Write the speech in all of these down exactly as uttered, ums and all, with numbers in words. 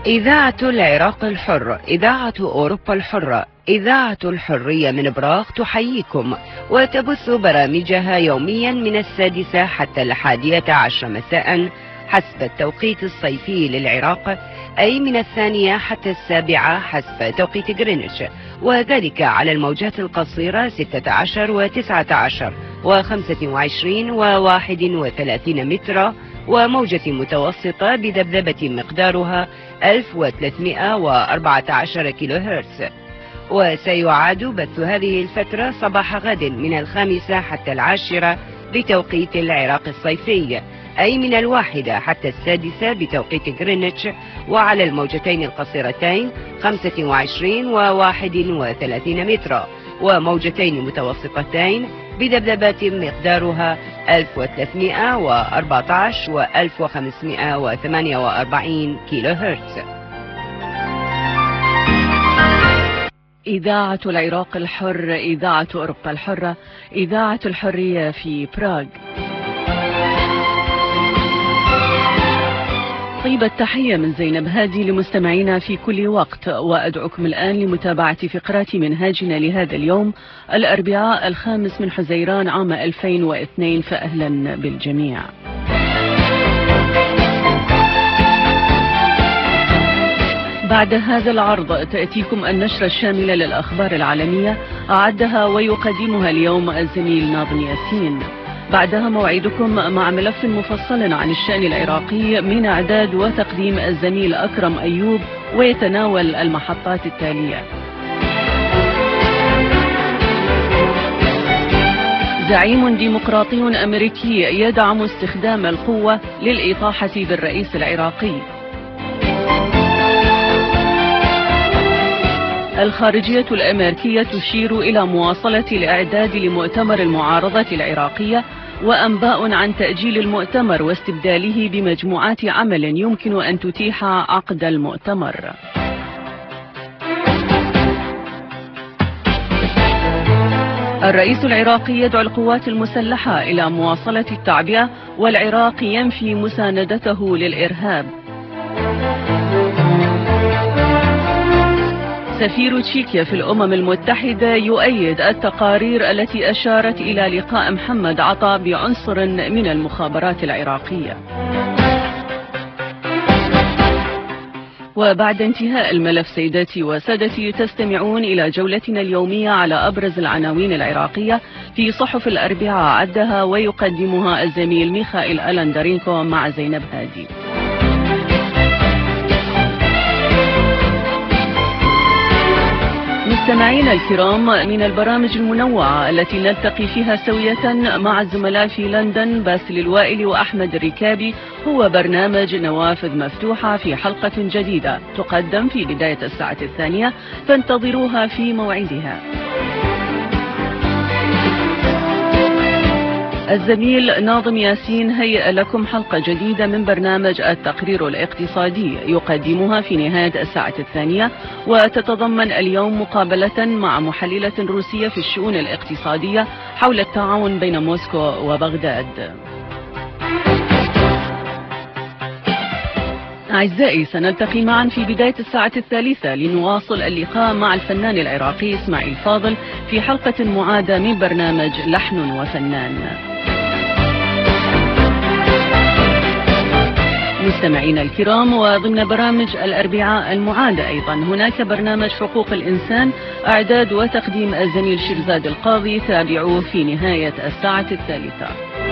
إذاعة العراق الحر، إذاعة أوروبا الحرة، إذاعة الحرية من براغ تحييكم وتبث برامجها يوميا من السادسة حتى الحادية عشر مساء حسب التوقيت الصيفي للعراق، أي من الثانية حتى السابعة حسب توقيت غرينتش، وذلك على الموجات القصيرة ستة عشر وتسعة عشر وخمسة وعشرين وواحد وثلاثين مترا، وموجة متوسطة بذبذبة مقدارها ألف وثلاثمائة وأربعة عشر كيلو هرتز. وسيعاد بث هذه الفترة صباح غد من الخامسة حتى العاشرة بتوقيت العراق الصيفي، أي من الواحدة حتى السادسة بتوقيت غرينتش، وعلى الموجتين القصيرتين خمسة وعشرين وواحد وثلاثين مترا، وموجتين متوسطتين بذبذبات مقدارها ألف وثلاثمائة وأربعة عشر و ألف وخمسمائة وثمانية وأربعين كيلو هرتز. إذاعة العراق الحر، إذاعة أوروبا الحرة، إذاعة الحرية في براغ. طيب التحية من زينب هادي لمستمعينا في كل وقت، وأدعوكم الآن لمتابعة فقرات منهاجنا لهذا اليوم الأربعاء الخامس من حزيران عام ألفين واثنين، فأهلا بالجميع. بعد هذا العرض تأتيكم النشرة الشاملة للأخبار العالمية، أعدها ويقدمها اليوم الزميل ناظم ياسين. بعدها موعدكم مع ملف مفصل عن الشأن العراقي من إعداد وتقديم الزميل أكرم أيوب، ويتناول المحطات التالية: زعيم ديمقراطي أمريكي يدعم استخدام القوة للإطاحة بالرئيس العراقي. الخارجية الأمريكية تشير إلى مواصلة الإعداد لمؤتمر المعارضة العراقية، وأنباء عن تأجيل المؤتمر واستبداله بمجموعات عمل يمكن أن تتيح عقد المؤتمر. الرئيس العراقي يدعو القوات المسلحة إلى مواصلة التعبئة، والعراق ينفي مساندته للإرهاب. سفير تشيكيا في الأمم المتحدة يؤيد التقارير التي أشارت إلى لقاء محمد عطا بعنصر من المخابرات العراقية. وبعد انتهاء الملف سيداتي وسادتي، تستمعون إلى جولتنا اليومية على أبرز العناوين العراقية في صحف الأربعاء، عدها ويقدمها الزميل ميخائيل ألندرينكو مع زينب هادي. مستمعينا الكرام، من البرامج المنوعة التي نلتقي فيها سوية مع الزملاء في لندن باسل الوائل وأحمد الركابي هو برنامج نوافذ مفتوحة في حلقة جديدة تقدم في بداية الساعة الثانية، فانتظروها في موعدها. الزميل ناظم ياسين هيئ لكم حلقة جديدة من برنامج التقرير الاقتصادي يقدمها في نهاية الساعة الثانية، وتتضمن اليوم مقابلة مع محللة روسية في الشؤون الاقتصادية حول التعاون بين موسكو وبغداد. أعزائي، سنلتقي معا في بداية الساعة الثالثة لنواصل اللقاء مع الفنان العراقي إسماعيل فاضل في حلقة معادة من برنامج لحن وفنان. مستمعينا الكرام، وضمن برامج الأربعاء المعادة أيضا هناك برنامج حقوق الإنسان، إعداد وتقديم الزميل شيرزاد القاضي، تابعوه في نهاية الساعة الثالثة.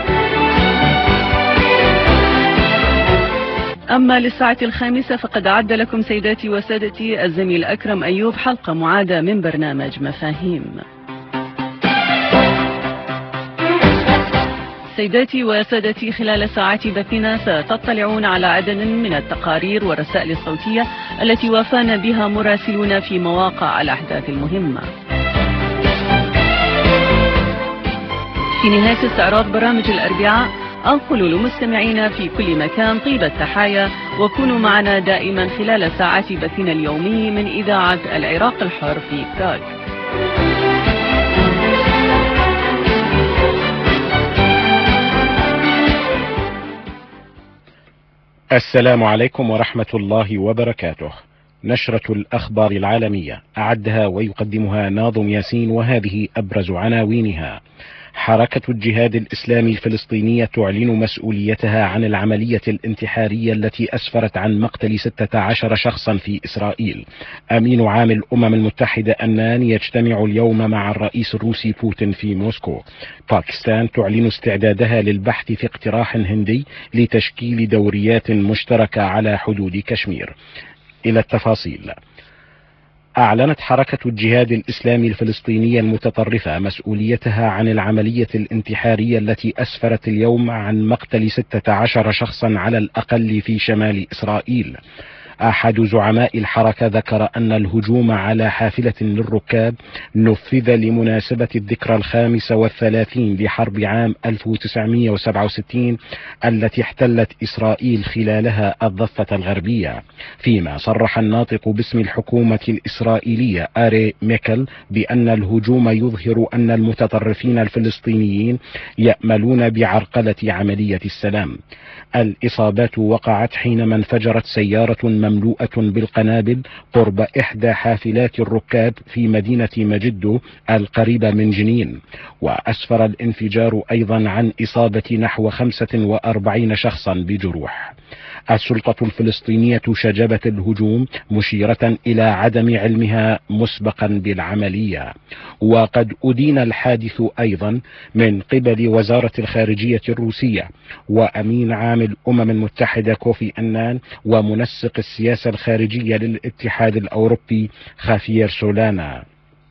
أما للساعة الخامسة فقد أعد لكم سيداتي وسادتي الزميل أكرم أيوب حلقة معادة من برنامج مفاهيم. سيداتي وسادتي، خلال ساعات بثنا ستطلعون على عدد من التقارير والرسائل الصوتية التي وافانا بها مراسلون في مواقع الأحداث المهمة. في نهاية استعراض برامج الأربعاء أنقل لمستمعينا في كل مكان طيب التحايا، وكونوا معنا دائما خلال ساعات بثنا اليومي من إذاعة العراق الحر في براغ. السلام عليكم ورحمة الله وبركاته. نشرة الأخبار العالمية أعدها ويقدمها ناظم ياسين، وهذه أبرز عناوينها. حركة الجهاد الإسلامي الفلسطينية تعلن مسؤوليتها عن العملية الانتحارية التي أسفرت عن مقتل ستة عشر شخصا في إسرائيل. أمين عام الأمم المتحدة أنان يجتمع اليوم مع الرئيس الروسي بوتين في موسكو. باكستان تعلن استعدادها للبحث في اقتراح هندي لتشكيل دوريات مشتركة على حدود كشمير. إلى التفاصيل. أعلنت حركة الجهاد الإسلامي الفلسطينية المتطرفة مسؤوليتها عن العملية الانتحارية التي أسفرت اليوم عن مقتل ستة عشر شخصا على الأقل في شمال إسرائيل. أحد زعماء الحركة ذكر أن الهجوم على حافلة للركاب نفذ لمناسبة الذكرى الخامسة والثلاثين لحرب عام ألف وتسعمئة وسبعة وستين التي احتلت إسرائيل خلالها الضفة الغربية. فيما صرح الناطق باسم الحكومة الإسرائيلية آري ميكل بأن الهجوم يظهر أن المتطرفين الفلسطينيين يأملون بعرقلة عملية السلام. الإصابات وقعت حينما انفجرت سيارة مملوءة بالقنابل قرب إحدى حافلات الركاب في مدينة مجدو القريبة من جنين، وأسفر الانفجار أيضا عن إصابة نحو خمسة وأربعين شخصا بجروح. السلطة الفلسطينية شجبت الهجوم مشيرة إلى عدم علمها مسبقا بالعملية. وقد أدين الحادث أيضا من قبل وزارة الخارجية الروسية وأمين عام الأمم المتحدة كوفي أنان ومنسق السياسة الخارجية للاتحاد الأوروبي خافير سولانا.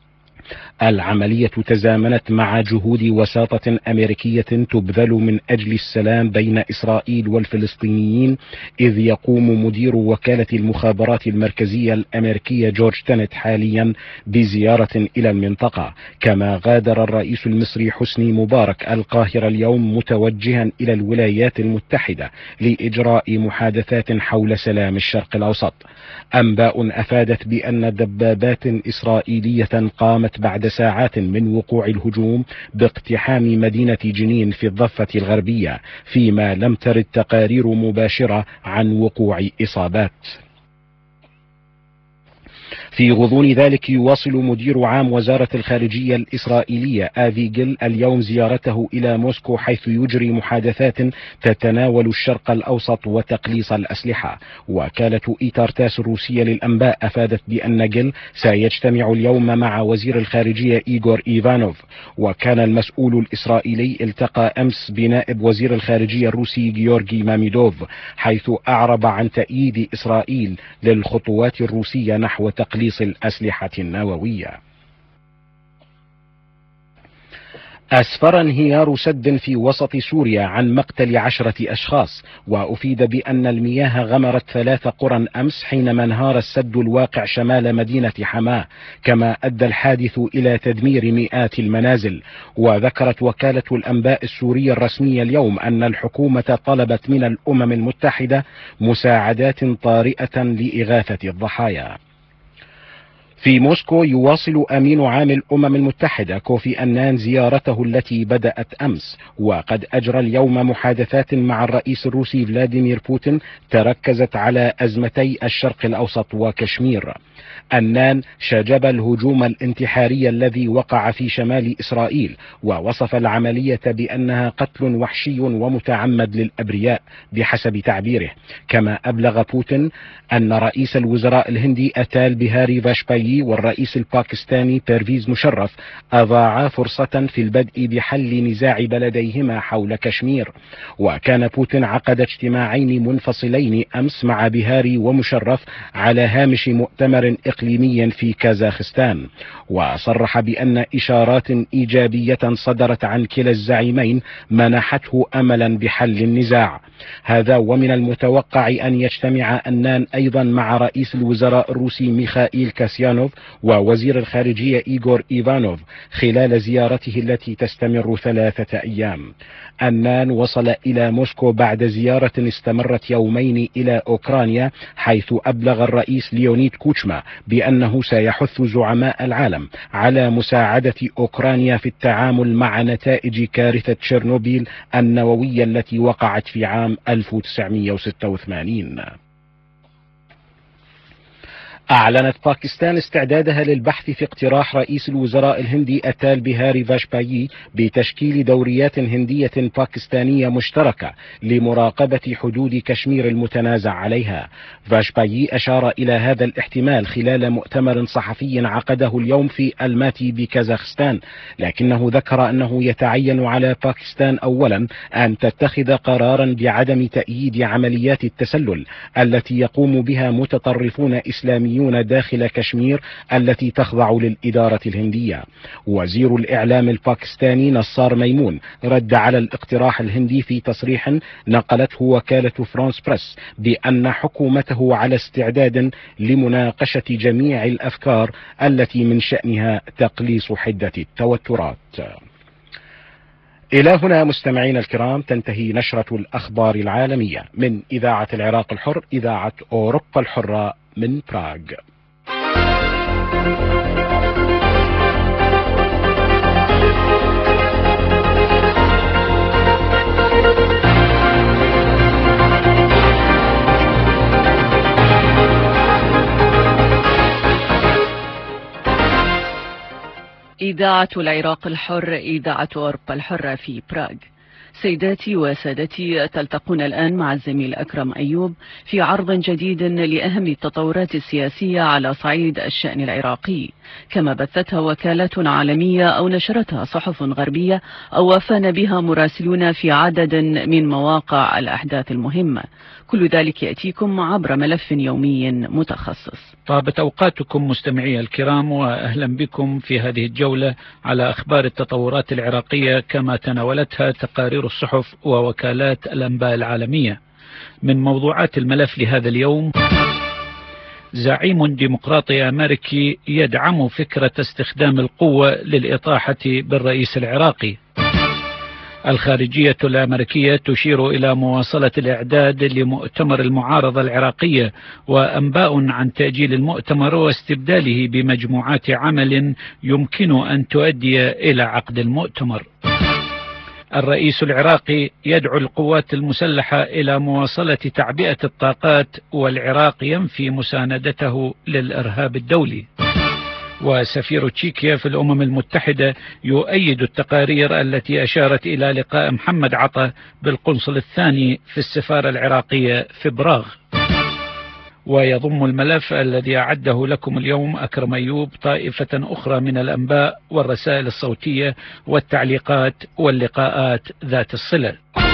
العملية تزامنت مع جهود وساطة أمريكية تبذل من أجل السلام بين إسرائيل والفلسطينيين، إذ يقوم مدير وكالة المخابرات المركزية الأمريكية جورج تينت حاليا بزيارة إلى المنطقة. كما غادر الرئيس المصري حسني مبارك القاهرة اليوم متوجها إلى الولايات المتحدة لإجراء محادثات حول سلام الشرق الأوسط. أنباء أفادت بأن دبابات إسرائيلية قامت بعد ساعات من وقوع الهجوم باقتحام مدينة جنين في الضفة الغربية، فيما لم ترد تقارير مباشرة عن وقوع إصابات. في غضون ذلك يواصل مدير عام وزارة الخارجية الإسرائيلية آفي جيل اليوم زيارته إلى موسكو، حيث يجري محادثات تتناول الشرق الأوسط وتقليص الأسلحة. وكالة إيتارتاس الروسية للأنباء أفادت بأن جيل سيجتمع اليوم مع وزير الخارجية إيغور إيفانوف. وكان المسؤول الإسرائيلي التقى أمس بنائب وزير الخارجية الروسي جيورغي ماميدوف، حيث أعرب عن تأييد إسرائيل للخطوات الروسية نحو تقليص الأسلحة النووية. أسفر انهيار سد في وسط سوريا عن مقتل عشرة أشخاص، وأفيد بأن المياه غمرت ثلاث قرى أمس حينما انهار السد الواقع شمال مدينة حماة، كما أدى الحادث إلى تدمير مئات المنازل. وذكرت وكالة الأنباء السورية الرسمية اليوم أن الحكومة طلبت من الأمم المتحدة مساعدات طارئة لإغاثة الضحايا. في موسكو يواصل أمين عام الأمم المتحدة كوفي أنان زيارته التي بدأت أمس، وقد أجرى اليوم محادثات مع الرئيس الروسي فلاديمير بوتين تركزت على أزمتي الشرق الأوسط وكشمير. أنان شجب الهجوم الانتحاري الذي وقع في شمال إسرائيل، ووصف العملية بأنها قتل وحشي ومتعمد للأبرياء بحسب تعبيره. كما أبلغ بوتين أن رئيس الوزراء الهندي أتال بيهاري فاشبايي والرئيس الباكستاني بيرفيز مشرف أضاعا فرصة في البدء بحل نزاع بلديهما حول كشمير. وكان بوتين عقد اجتماعين منفصلين أمس مع بيهاري ومشرف على هامش مؤتمر إقليمي في كازاخستان. وصرح بأن إشارات إيجابية صدرت عن كلا الزعيمين منحته أملا بحل النزاع. هذا ومن المتوقع أن يجتمع أنان أيضا مع رئيس الوزراء الروسي ميخائيل كاسيانوف إيفانوف ووزير الخارجية إيغور إيفانوف خلال زيارته التي تستمر ثلاثة أيام. أنان وصل إلى موسكو بعد زيارة استمرت يومين إلى أوكرانيا، حيث أبلغ الرئيس ليونيد كوتشما بأنه سيحث زعماء العالم على مساعدة أوكرانيا في التعامل مع نتائج كارثة تشيرنوبيل النووية التي وقعت في عام ألف وتسعمئة وستة وثمانين. أعلنت باكستان استعدادها للبحث في اقتراح رئيس الوزراء الهندي أتال بيهاري فاشبايي بتشكيل دوريات هندية باكستانية مشتركة لمراقبة حدود كشمير المتنازع عليها. فاشبايي أشار إلى هذا الاحتمال خلال مؤتمر صحفي عقده اليوم في الماتي بكازاخستان، لكنه ذكر أنه يتعين على باكستان أولا أن تتخذ قرارا بعدم تأييد عمليات التسلل التي يقوم بها متطرفون إسلاميون داخل كشمير التي تخضع للإدارة الهندية. وزير الإعلام الباكستاني نصار ميمون رد على الاقتراح الهندي في تصريح نقلته وكالة فرانس بريس بأن حكومته على استعداد لمناقشة جميع الأفكار التي من شأنها تقليص حدة التوترات. إلى هنا مستمعين الكرام تنتهي نشرة الأخبار العالمية من إذاعة العراق الحر، إذاعة أوروبا الحرة من براغ. إذاعة العراق الحر، إذاعة أوروبا الحرة في براغ. سيداتي وسادتي، تلتقون الآن مع الزميل أكرم أيوب في عرض جديد لأهم التطورات السياسية على صعيد الشأن العراقي، كما بثتها وكالات عالمية أو نشرتها صحف غربية أو وافانا بها مراسلون في عدد من مواقع الأحداث المهمة. كل ذلك يأتيكم عبر ملف يومي متخصص. طابت أوقاتكم مستمعي الكرام، وأهلا بكم في هذه الجولة على أخبار التطورات العراقية كما تناولتها تقارير الصحف ووكالات الأنباء العالمية. من موضوعات الملف لهذا اليوم: زعيم ديمقراطي أمريكي يدعم فكرة استخدام القوة للإطاحة بالرئيس العراقي. الخارجية الأمريكية تشير إلى مواصلة الإعداد لمؤتمر المعارضة العراقية، وأنباء عن تأجيل المؤتمر واستبداله بمجموعات عمل يمكن أن تؤدي إلى عقد المؤتمر. الرئيس العراقي يدعو القوات المسلحة إلى مواصلة تعبئة الطاقات، والعراق ينفي مساندته للإرهاب الدولي. وسفير تشيكيا في الأمم المتحدة يؤيد التقارير التي أشارت إلى لقاء محمد عطا بالقنصل الثاني في السفارة العراقية في براغ. ويضم الملف الذي أعده لكم اليوم أكرم أيوب طائفة أخرى من الأنباء والرسائل الصوتية والتعليقات واللقاءات ذات الصلة.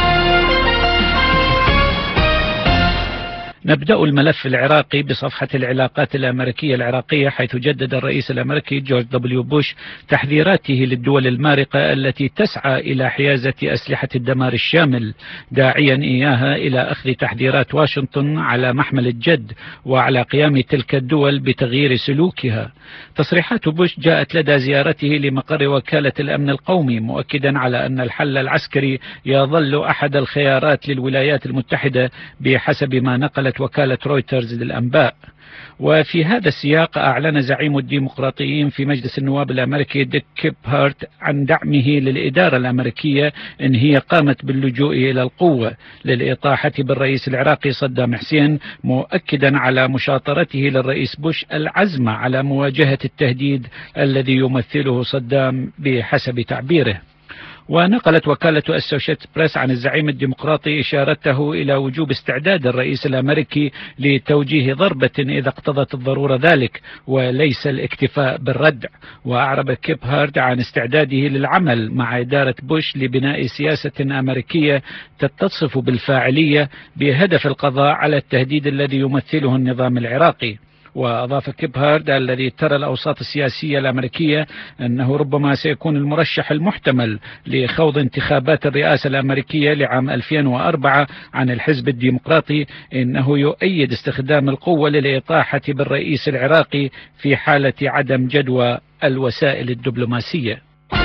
نبدأ الملف العراقي بصفحة العلاقات الأمريكية العراقية، حيث جدد الرئيس الأمريكي جورج دبليو بوش تحذيراته للدول المارقة التي تسعى إلى حيازة أسلحة الدمار الشامل، داعيا إياها إلى أخذ تحذيرات واشنطن على محمل الجد وعلى قيام تلك الدول بتغيير سلوكها. تصريحات بوش جاءت لدى زيارته لمقر وكالة الأمن القومي، مؤكدا على أن الحل العسكري يظل أحد الخيارات للولايات المتحدة بحسب ما نقلت وكالة رويترز للأنباء. وفي هذا السياق أعلن زعيم الديمقراطيين في مجلس النواب الأمريكي ديك كيبهارت عن دعمه للإدارة الأمريكية إن هي قامت باللجوء إلى القوة للإطاحة بالرئيس العراقي صدام حسين، مؤكدا على مشاطرته للرئيس بوش العزم على مواجهة التهديد الذي يمثله صدام بحسب تعبيره. ونقلت وكالة أسوشيتد بريس عن الزعيم الديمقراطي إشارته إلى وجوب استعداد الرئيس الأمريكي لتوجيه ضربة إذا اقتضت الضرورة ذلك، وليس الاكتفاء بالردع. وأعرب كيبهارد عن استعداده للعمل مع إدارة بوش لبناء سياسة أمريكية تتصف بالفاعلية بهدف القضاء على التهديد الذي يمثله النظام العراقي. وأضاف كيبهارد الذي ترى الأوساط السياسية الأمريكية أنه ربما سيكون المرشح المحتمل لخوض انتخابات الرئاسة الأمريكية لعام ألفين وأربعة عن الحزب الديمقراطي، إنه يؤيد استخدام القوة للإطاحة بالرئيس العراقي في حالة عدم جدوى الوسائل الدبلوماسية.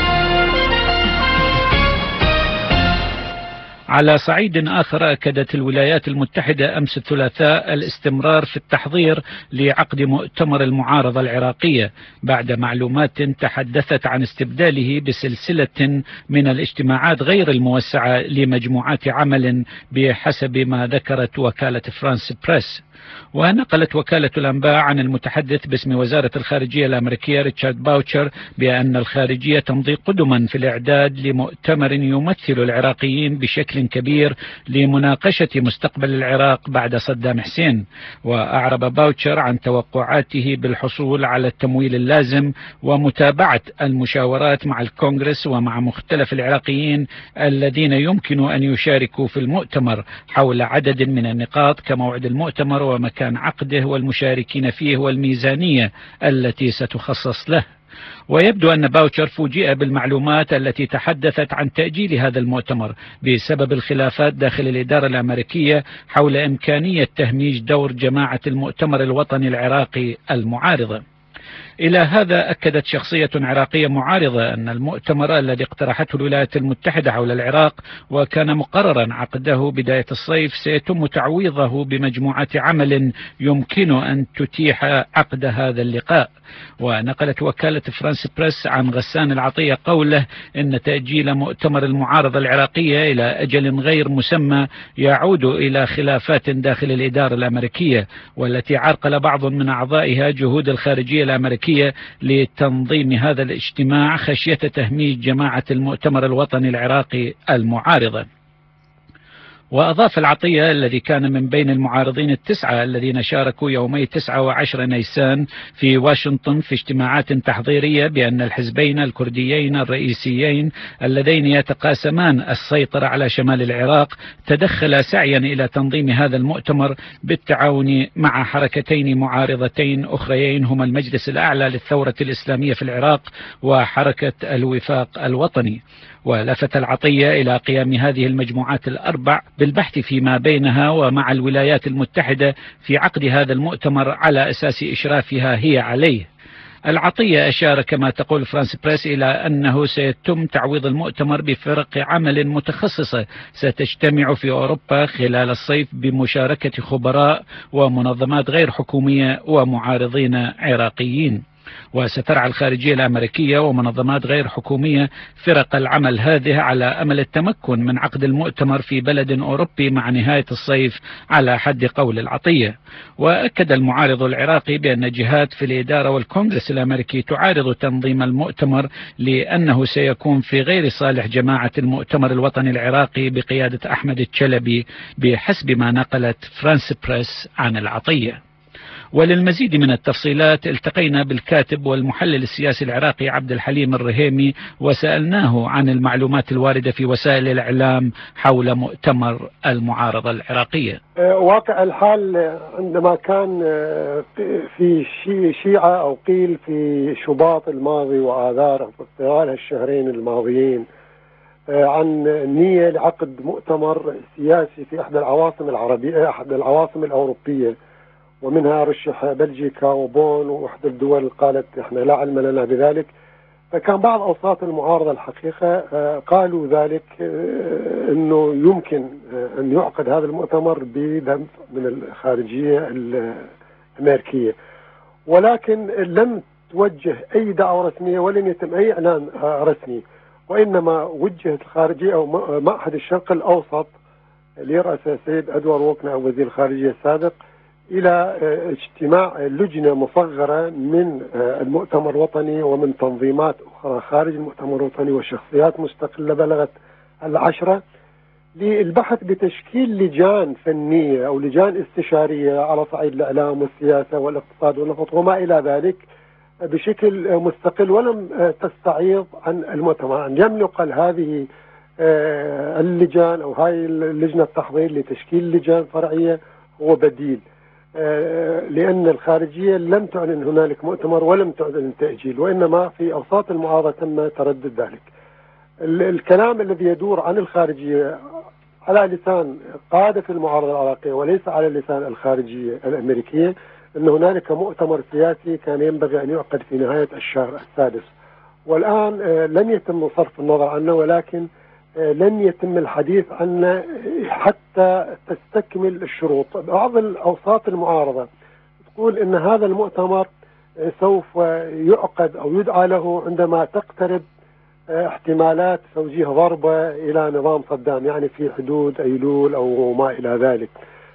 على صعيد آخر، أكدت الولايات المتحدة أمس الثلاثاء الاستمرار في التحضير لعقد مؤتمر المعارضة العراقية بعد معلومات تحدثت عن استبداله بسلسلة من الاجتماعات غير الموسعة لمجموعات عمل بحسب ما ذكرت وكالة فرانس بريس. ونقلت وكالة الأنباء عن المتحدث باسم وزارة الخارجية الأمريكية ريتشارد باوتشر بأن الخارجية تمضي قدما في الإعداد لمؤتمر يمثل العراقيين بشكل كبير لمناقشة مستقبل العراق بعد صدام حسين. وأعرب باوتشر عن توقعاته بالحصول على التمويل اللازم ومتابعة المشاورات مع الكونغرس ومع مختلف العراقيين الذين يمكن أن يشاركوا في المؤتمر حول عدد من النقاط كموعد المؤتمر ومكان عقده والمشاركين فيه والميزانية التي ستخصص له. ويبدو أن باوتشر فوجئ بالمعلومات التي تحدثت عن تأجيل هذا المؤتمر بسبب الخلافات داخل الإدارة الأمريكية حول إمكانية تهميش دور جماعة المؤتمر الوطني العراقي المعارضة. إلى هذا أكدت شخصية عراقية معارضة أن المؤتمر الذي اقترحته الولايات المتحدة حول العراق وكان مقررا عقده بداية الصيف سيتم تعويضه بمجموعة عمل يمكن أن تتيح عقد هذا اللقاء. ونقلت وكالة فرانس بريس عن غسان العطية قوله إن تأجيل مؤتمر المعارضة العراقية إلى أجل غير مسمى يعود إلى خلافات داخل الإدارة الأمريكية والتي عرقل بعض من أعضائها جهود الخارجية الأمريكية لتنظيم هذا الاجتماع خشية تهميش جماعة المؤتمر الوطني العراقي المعارضة. وأضاف العطية الذي كان من بين المعارضين التسعة الذين شاركوا يومي تسعة وعشرة نيسان في واشنطن في اجتماعات تحضيرية بأن الحزبين الكرديين الرئيسيين اللذين يتقاسمان السيطرة على شمال العراق تدخل سعيا إلى تنظيم هذا المؤتمر بالتعاون مع حركتين معارضتين أخريين هما المجلس الأعلى للثورة الإسلامية في العراق وحركة الوفاق الوطني. ولفت العطية إلى قيام هذه المجموعات الأربع بالبحث فيما بينها ومع الولايات المتحدة في عقد هذا المؤتمر على أساس إشرافها هي عليه. العطية أشار كما تقول فرانس بريس إلى أنه سيتم تعويض المؤتمر بفرق عمل متخصصة ستجتمع في أوروبا خلال الصيف بمشاركة خبراء ومنظمات غير حكومية ومعارضين عراقيين. وسترعى الخارجية الأمريكية ومنظمات غير حكومية فرق العمل هذه على أمل التمكن من عقد المؤتمر في بلد أوروبي مع نهاية الصيف على حد قول العطية. وأكد المعارض العراقي بأن جهات في الإدارة والكونغرس الأمريكي تعارض تنظيم المؤتمر لأنه سيكون في غير صالح جماعة المؤتمر الوطني العراقي بقيادة أحمد الشلبي بحسب ما نقلت فرانس بريس عن العطية. وللمزيد من التفصيلات التقينا بالكاتب والمحلل السياسي العراقي عبد الحليم الرهيمي وسألناه عن المعلومات الواردة في وسائل الإعلام حول مؤتمر المعارضة العراقية. واقع الحال عندما كان في شيعة أو قيل في شباط الماضي وآذار طوال الشهرين الماضيين عن نية لعقد مؤتمر سياسي في إحدى العواصم العربية إحدى العواصم الأوروبية ومنها رشح بلجيكا وبون وإحدى الدول قالت إحنا لا علم لنا بذلك. فكان بعض أوساط المعارضة الحقيقة قالوا ذلك أنه يمكن أن يعقد هذا المؤتمر بدعم من الخارجية الأمريكية، ولكن لم توجه أي دعوة رسمية ولم يتم أي إعلان رسمي، وإنما وجهت الخارجية أو معهد الشرق الأوسط اللي رأسه السيد أدوار ووكنا وزير الخارجية السابق إلى اجتماع لجنة مصغرة من المؤتمر الوطني ومن تنظيمات أخرى خارج المؤتمر الوطني وشخصيات مستقلة بلغت العشرة للبحث بتشكيل لجان فنية أو لجان استشارية على صعيد الإعلام والسياسة والاقتصاد والنفط وما إلى ذلك بشكل مستقل، ولم تستعيض عن المؤتمر أن يملك هذه اللجان أو هاي اللجنة التحضير لتشكيل لجان فرعية هو بديل. لأن الخارجية لم تعلن هنالك مؤتمر ولم تعلن تأجيل، وإنما في أوساط المعارضة تم تردد ذلك. الكلام الذي يدور عن الخارجية على لسان قادة المعارضة العراقية وليس على لسان الخارجية الأمريكية أن هنالك مؤتمر سياسي كان ينبغي أن يعقد في نهاية الشهر السادس، والآن لم يتم صرف النظر عنه، ولكن لن يتم الحديث عنه حتى تستكمل الشروط. بعض الأوساط المعارضة تقول أن هذا المؤتمر سوف يعقد أو يدعى له عندما تقترب احتمالات توجيه ضربة إلى نظام صدام، يعني في حدود أيلول أو ما إلى ذلك.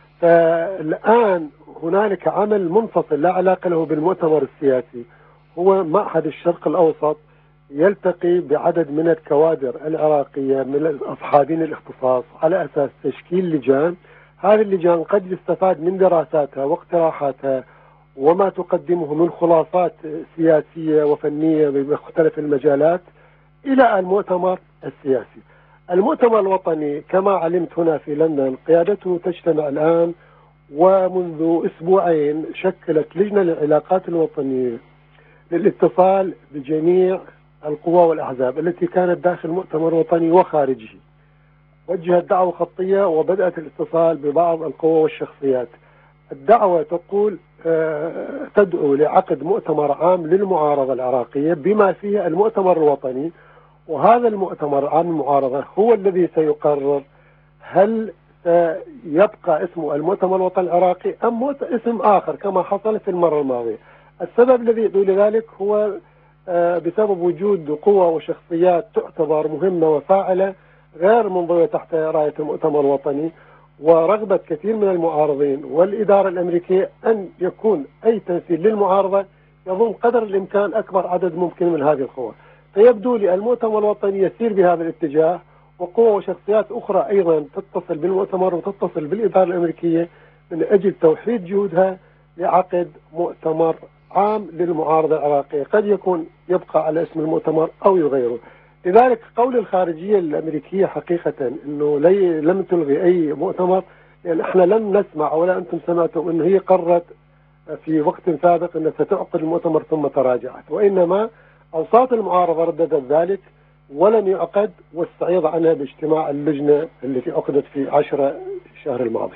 فالآن هنالك عمل منفصل لا علاقة له بالمؤتمر السياسي، هو معهد الشرق الأوسط يلتقي بعدد من الكوادر العراقية من أصحابين الاختصاص على أساس تشكيل لجان. هذه اللجان قد يستفاد من دراساتها واقتراحاتها وما تقدمه من خلاصات سياسية وفنية بمختلف المجالات إلى المؤتمر السياسي. المؤتمر الوطني كما علمت هنا في لندن قيادته تجتمع الآن، ومنذ أسبوعين شكلت لجنة للعلاقات الوطنية للاتصال بجميع القوى والأحزاب التي كانت داخل المؤتمر الوطني وخارجه. وجهت دعوة خطية وبدأت الاتصال ببعض القوى والشخصيات. الدعوة تقول تدعو لعقد مؤتمر عام للمعارضة العراقية بما فيه المؤتمر الوطني، وهذا المؤتمر العام للمعارضة هو الذي سيقرر هل سيبقى اسمه المؤتمر الوطني العراقي أم اسم آخر كما حصل في المرة الماضية. السبب الذي يدعو لذلك هو بسبب وجود قوى وشخصيات تعتبر مهمة وفاعلة غير منضوية تحت راية المؤتمر الوطني، ورغبة كثير من المعارضين والإدارة الأمريكية أن يكون أي تمثيل للمعارضة يضم قدر الإمكان أكبر عدد ممكن من هذه القوى. فيبدو لي المؤتمر الوطني يسير بهذا الاتجاه، وقوى وشخصيات أخرى أيضا تتصل بالمؤتمر وتتصل بالإدارة الأمريكية من أجل توحيد جهودها لعقد مؤتمر عام للمعارضة العراقية، قد يكون يبقى على اسم المؤتمر أو يغيره. لذلك قول الخارجية الأمريكية حقيقة أنه لي لم تلغي أي مؤتمر، لأن احنا لم نسمع ولا أنتم سمعتم أنه هي قررت في وقت سابق أنها ستعقد المؤتمر ثم تراجعت، وإنما أوساط المعارضة رددت ذلك ولم يعقد، واستعيض عنها باجتماع اللجنة التي عقدت في عشرة الشهر الماضي.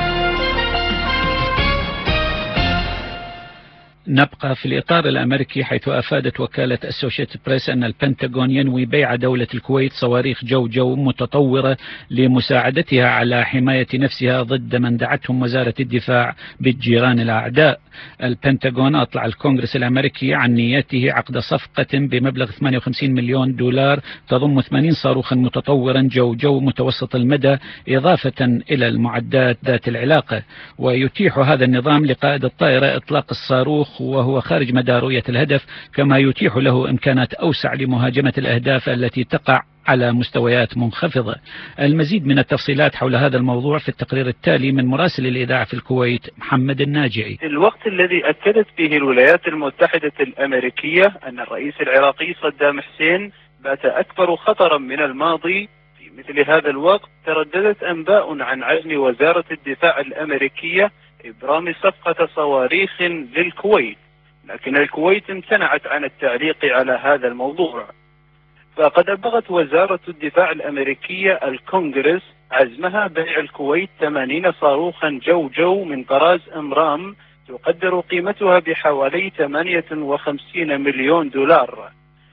نبقى في الإطار الأمريكي، حيث أفادت وكالة أسوشيتد بريس أن البنتاغون ينوي بيع دولة الكويت صواريخ جو جو متطورة لمساعدتها على حماية نفسها ضد من دعتهم وزارة الدفاع بالجيران الأعداء. البنتاغون أطلع الكونغرس الأمريكي عن نيته عقد صفقة بمبلغ ثمانية وخمسين مليون دولار تضم ثمانين صاروخا متطورا جو جو متوسط المدى، إضافة إلى المعدات ذات العلاقة. ويتيح هذا النظام لقائد الطائرة إطلاق الصاروخ وهو خارج مدى رؤية الهدف، كما يتيح له إمكانات أوسع لمهاجمة الأهداف التي تقع على مستويات منخفضة. المزيد من التفصيلات حول هذا الموضوع في التقرير التالي من مراسل الإذاعة في الكويت محمد الناجعي. الوقت الذي أكدت فيه الولايات المتحدة الأمريكية أن الرئيس العراقي صدام حسين بات أكبر خطرا من الماضي، في مثل هذا الوقت ترددت أنباء عن عزم وزارة الدفاع الأمريكية إبرام صفقة صواريخ للكويت، لكن الكويت امتنعت عن التعليق على هذا الموضوع. فقد أبلغت وزارة الدفاع الأمريكية الكونغرس عزمها بيع الكويت ثمانين صاروخا جو جو من طراز أمرام تقدر قيمتها بحوالي ثمانية وخمسين مليون دولار.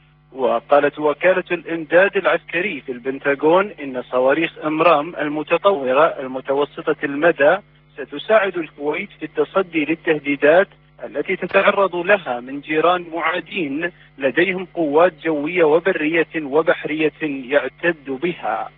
وقالت وكالة الإمداد العسكري في البنتاغون إن صواريخ أمرام المتطورة المتوسطة المدى ستساعد الكويت في التصدي للتهديدات التي تتعرض لها من جيران معادين لديهم قوات جوية وبرية وبحرية يعتد بها.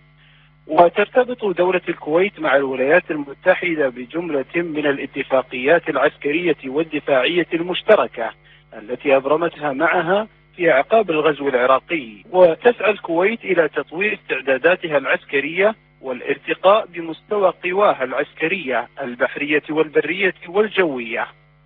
وترتبط دولة الكويت مع الولايات المتحدة بجملة من الاتفاقيات العسكرية والدفاعية المشتركة التي أبرمتها معها في أعقاب الغزو العراقي، وتسعى الكويت إلى تطوير استعداداتها العسكرية والارتقاء بمستوى قواها العسكرية البحرية والبرية والجوية.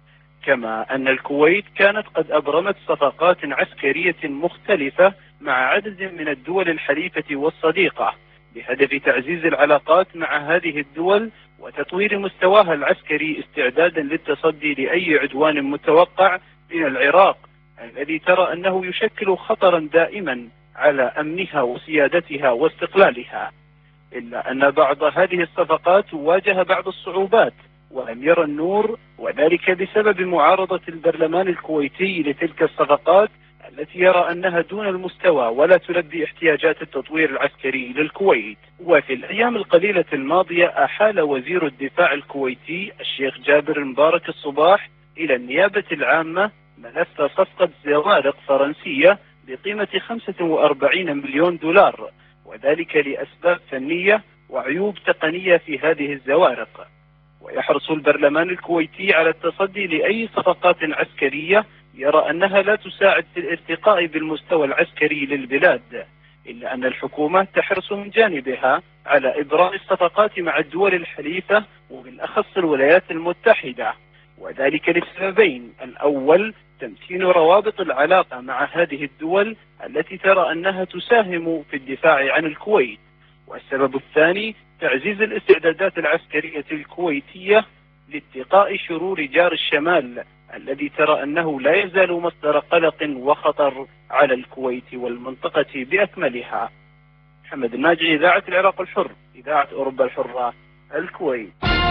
كما أن الكويت كانت قد أبرمت صفقات عسكرية مختلفة مع عدد من الدول الحليفة والصديقة بهدف تعزيز العلاقات مع هذه الدول وتطوير مستواها العسكري استعدادا للتصدي لأي عدوان متوقع من العراق الذي ترى أنه يشكل خطرا دائما على أمنها وسيادتها واستقلالها. إلا أن بعض هذه الصفقات واجه بعض الصعوبات ولم يرى النور، وذلك بسبب معارضة البرلمان الكويتي لتلك الصفقات التي يرى أنها دون المستوى ولا تلبي احتياجات التطوير العسكري للكويت. وفي الأيام القليلة الماضية أحال وزير الدفاع الكويتي الشيخ جابر مبارك الصباح إلى النيابة العامة ملف صفقة زوارق فرنسية بقيمة خمسة وأربعين مليون دولار، وذلك لأسباب فنية وعيوب تقنية في هذه الزوارق. ويحرص البرلمان الكويتي على التصدي لأي صفقات عسكرية يرى أنها لا تساعد في الارتقاء بالمستوى العسكري للبلاد، إلا أن الحكومة تحرص من جانبها على إبراء الصفقات مع الدول الحليفة وبالأخص الولايات المتحدة، وذلك لسببين: الأول تمكين روابط العلاقة مع هذه الدول التي ترى أنها تساهم في الدفاع عن الكويت، والسبب الثاني تعزيز الاستعدادات العسكرية الكويتية لاتقاء شرور جار الشمال الذي ترى أنه لا يزال مصدر قلق وخطر على الكويت والمنطقة بأكملها. محمد الناجي، إذاعة العراق الحر، إذاعة أوروبا الحرة، الكويت.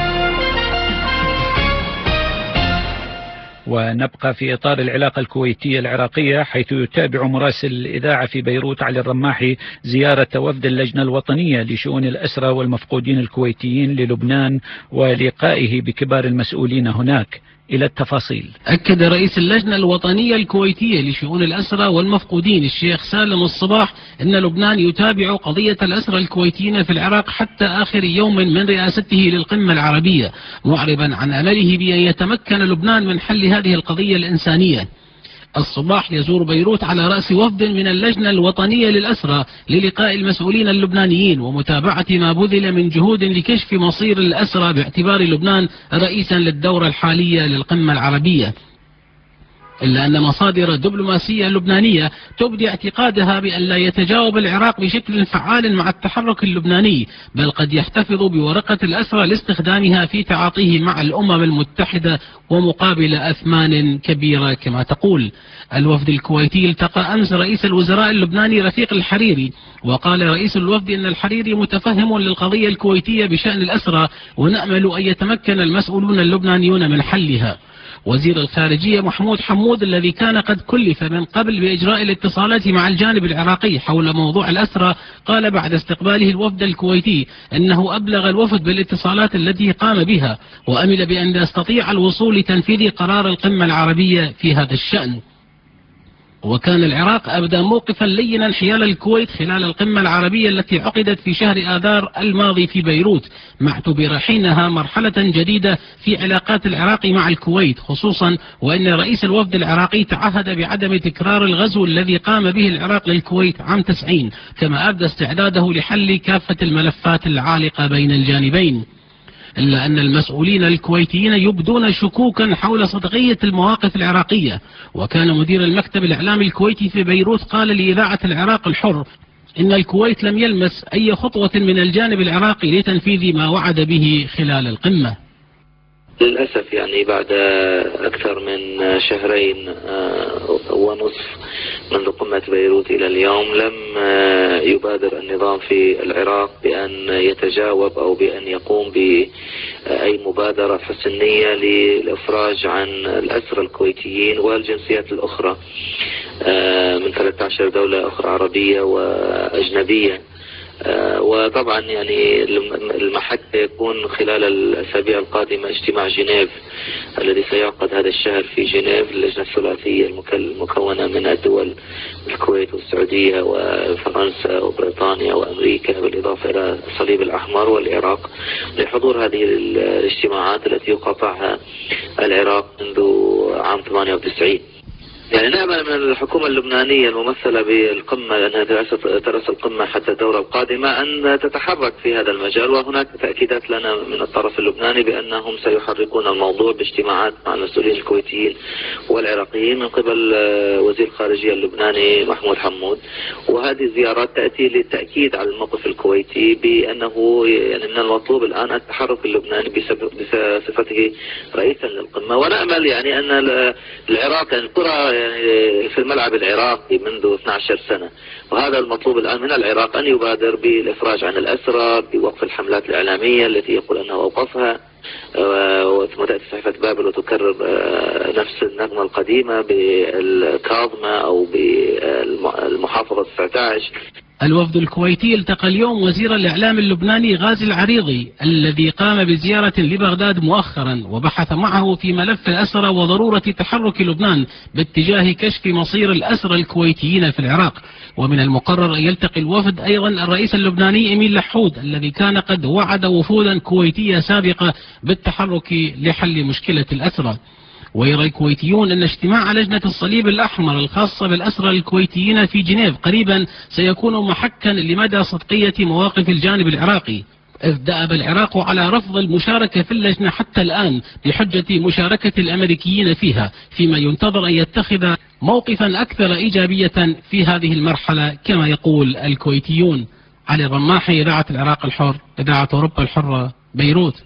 ونبقى في إطار العلاقة الكويتية العراقية، حيث يتابع مراسل الإذاعة في بيروت علي الرماحي زيارة وفد اللجنة الوطنية لشؤون الأسرى والمفقودين الكويتيين للبنان ولقائه بكبار المسؤولين هناك. إلى التفاصيل. أكد رئيس اللجنة الوطنية الكويتية لشؤون الأسرى والمفقودين الشيخ سالم الصباح أن لبنان يتابع قضية الأسرى الكويتيين في العراق حتى آخر يوم من رئاسته للقمة العربية، معربا عن أمله بأن يتمكن لبنان من حل هذه القضية الإنسانية. الصباح يزور بيروت على رأس وفد من اللجنة الوطنية للأسرى للقاء المسؤولين اللبنانيين ومتابعة ما بذل من جهود لكشف مصير الأسرى باعتبار لبنان رئيسا للدورة الحالية للقمة العربية. إلا أن مصادر دبلوماسية لبنانية تبدي اعتقادها بأن لا يتجاوب العراق بشكل فعال مع التحرك اللبناني، بل قد يحتفظ بورقة الأسرى لاستخدامها في تعاطيه مع الأمم المتحدة ومقابل أثمان كبيرة كما تقول. الوفد الكويتي التقى أمس رئيس الوزراء اللبناني رفيق الحريري، وقال رئيس الوفد أن الحريري متفهم للقضية الكويتية بشأن الأسرى، ونأمل أن يتمكن المسؤولون اللبنانيون من حلها. وزير الخارجية محمود حمود الذي كان قد كلف من قبل بإجراء الاتصالات مع الجانب العراقي حول موضوع الأسرى، قال بعد استقباله الوفد الكويتي أنه أبلغ الوفد بالاتصالات التي قام بها، وأمل بأن يستطيع الوصول لتنفيذ قرار القمة العربية في هذا الشأن. وكان العراق أبدى موقفا لينا حيال الكويت خلال القمة العربية التي عقدت في شهر آذار الماضي في بيروت، ما اعتبر حينها مرحلة جديدة في علاقات العراق مع الكويت، خصوصا وأن رئيس الوفد العراقي تعهد بعدم تكرار الغزو الذي قام به العراق للكويت عام تسعين، كما أبدى استعداده لحل كافة الملفات العالقة بين الجانبين. إلا أن المسؤولين الكويتيين يبدون شكوكا حول صدقية المواقف العراقية. وكان مدير المكتب الإعلامي الكويتي في بيروت قال لإذاعة العراق الحر إن الكويت لم يلمس أي خطوة من الجانب العراقي لتنفيذ ما وعد به خلال القمة. للأسف يعني بعد أكثر من شهرين ونصف منذ قمة بيروت إلى اليوم لم يبادر النظام في العراق بأن يتجاوب أو بأن يقوم بأي مبادرة حسنية للإفراج عن الأسرى الكويتيين والجنسيات الأخرى من ثلاثة عشر دولة أخرى عربية وأجنبية. آه وطبعا يعني المحك يكون خلال الأسابيع القادمة اجتماع جنيف الذي سيعقد هذا الشهر في جنيف، اللجنة الثلاثية المكونة من الدول الكويت والسعودية وفرنسا وبريطانيا وأمريكا بالإضافة إلى الصليب الأحمر والعراق، لحضور هذه الاجتماعات التي يقاطعها العراق منذ عام ثمانية وتسعين. يعني نأمل من الحكومة اللبنانية الممثلة بالقمة لأنها ترأس القمة حتى الدورة القادمة أن تتحرك في هذا المجال، وهناك تأكيدات لنا من الطرف اللبناني بأنهم سيحركون الموضوع باجتماعات مع المسؤولين الكويتيين والعراقيين من قبل وزير الخارجية اللبناني محمود حمود. وهذه الزيارات تأتي للتأكيد على الموقف الكويتي بأنه يعني من المطلوب الآن التحرك اللبناني بصفته رئيسا للقمة. ونأمل يعني أن العراق يعني القرى يعني في الملعب العراقي منذ اثنتي عشرة سنة، وهذا المطلوب الآن من العراق أن يبادر بالإفراج عن الأسرى، بوقف الحملات الإعلامية التي يقول أنه أوقفها، ثم تأتي صحيفة بابل وتكرر نفس النغمة القديمة بالكاظمة أو بالمحافظة تسعة عشر. الوفد الكويتي التقى اليوم وزير الإعلام اللبناني غازي العريضي الذي قام بزيارة لبغداد مؤخرا، وبحث معه في ملف الأسرى وضرورة تحرك لبنان باتجاه كشف مصير الأسرى الكويتيين في العراق. ومن المقرر أن يلتقي الوفد أيضا الرئيس اللبناني إميل لحود الذي كان قد وعد وفودا كويتية سابقة بالتحرك لحل مشكلة الأسرى. ويرى الكويتيون أن اجتماع لجنة الصليب الأحمر الخاصة بالأسرى الكويتيين في جنيف قريبا سيكون محكا لمدى صدقية مواقف الجانب العراقي، إذ دأب العراق على رفض المشاركة في اللجنة حتى الآن بحجة مشاركة الأمريكيين فيها، فيما ينتظر أن يتخذ موقفا أكثر إيجابية في هذه المرحلة كما يقول الكويتيون. علي الرماحي، إذاعة العراق الحر، إذاعة أوروبا الحرة، بيروت.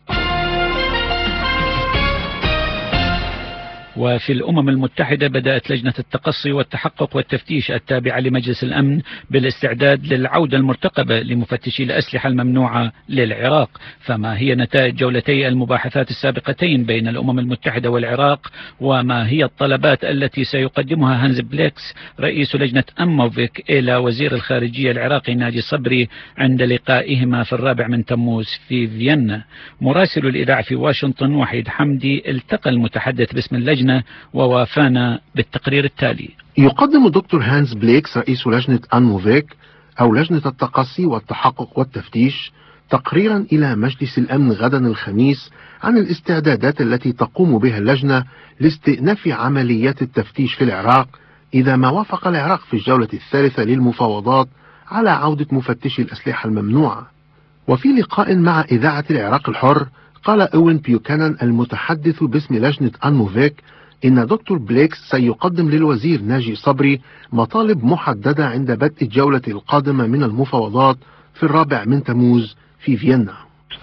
وفي الأمم المتحدة بدأت لجنة التقصي والتحقق والتفتيش التابعة لمجلس الأمن بالاستعداد للعودة المرتقبة لمفتشي الأسلحة الممنوعة للعراق. فما هي نتائج جولتي المباحثات السابقتين بين الأمم المتحدة والعراق، وما هي الطلبات التي سيقدمها هانز بليكس رئيس لجنة أموفيك إلى وزير الخارجية العراقي ناجي صبري عند لقائهما في الرابع من تموز في فيينا؟ مراسل الإذاعة في واشنطن وحيد حمدي التقى المتحدث باسم اللجنة ووافانا بالتقرير التالي. يقدم الدكتور هانز بليكس رئيس لجنة أنموفيك أو لجنة التقصي والتحقق والتفتيش تقريرا إلى مجلس الأمن غدا الخميس عن الاستعدادات التي تقوم بها اللجنة لاستئناف عمليات التفتيش في العراق إذا ما وافق العراق في الجولة الثالثة للمفاوضات على عودة مفتشي الأسلحة الممنوعة. وفي لقاء مع إذاعة العراق الحر قال أوين بيوكانان المتحدث باسم لجنة أنموفيك إن دكتور بليكس سيقدم للوزير ناجي صبري مطالب محددة عند بدء الجولة القادمة من المفاوضات في الرابع من تموز في فيينا.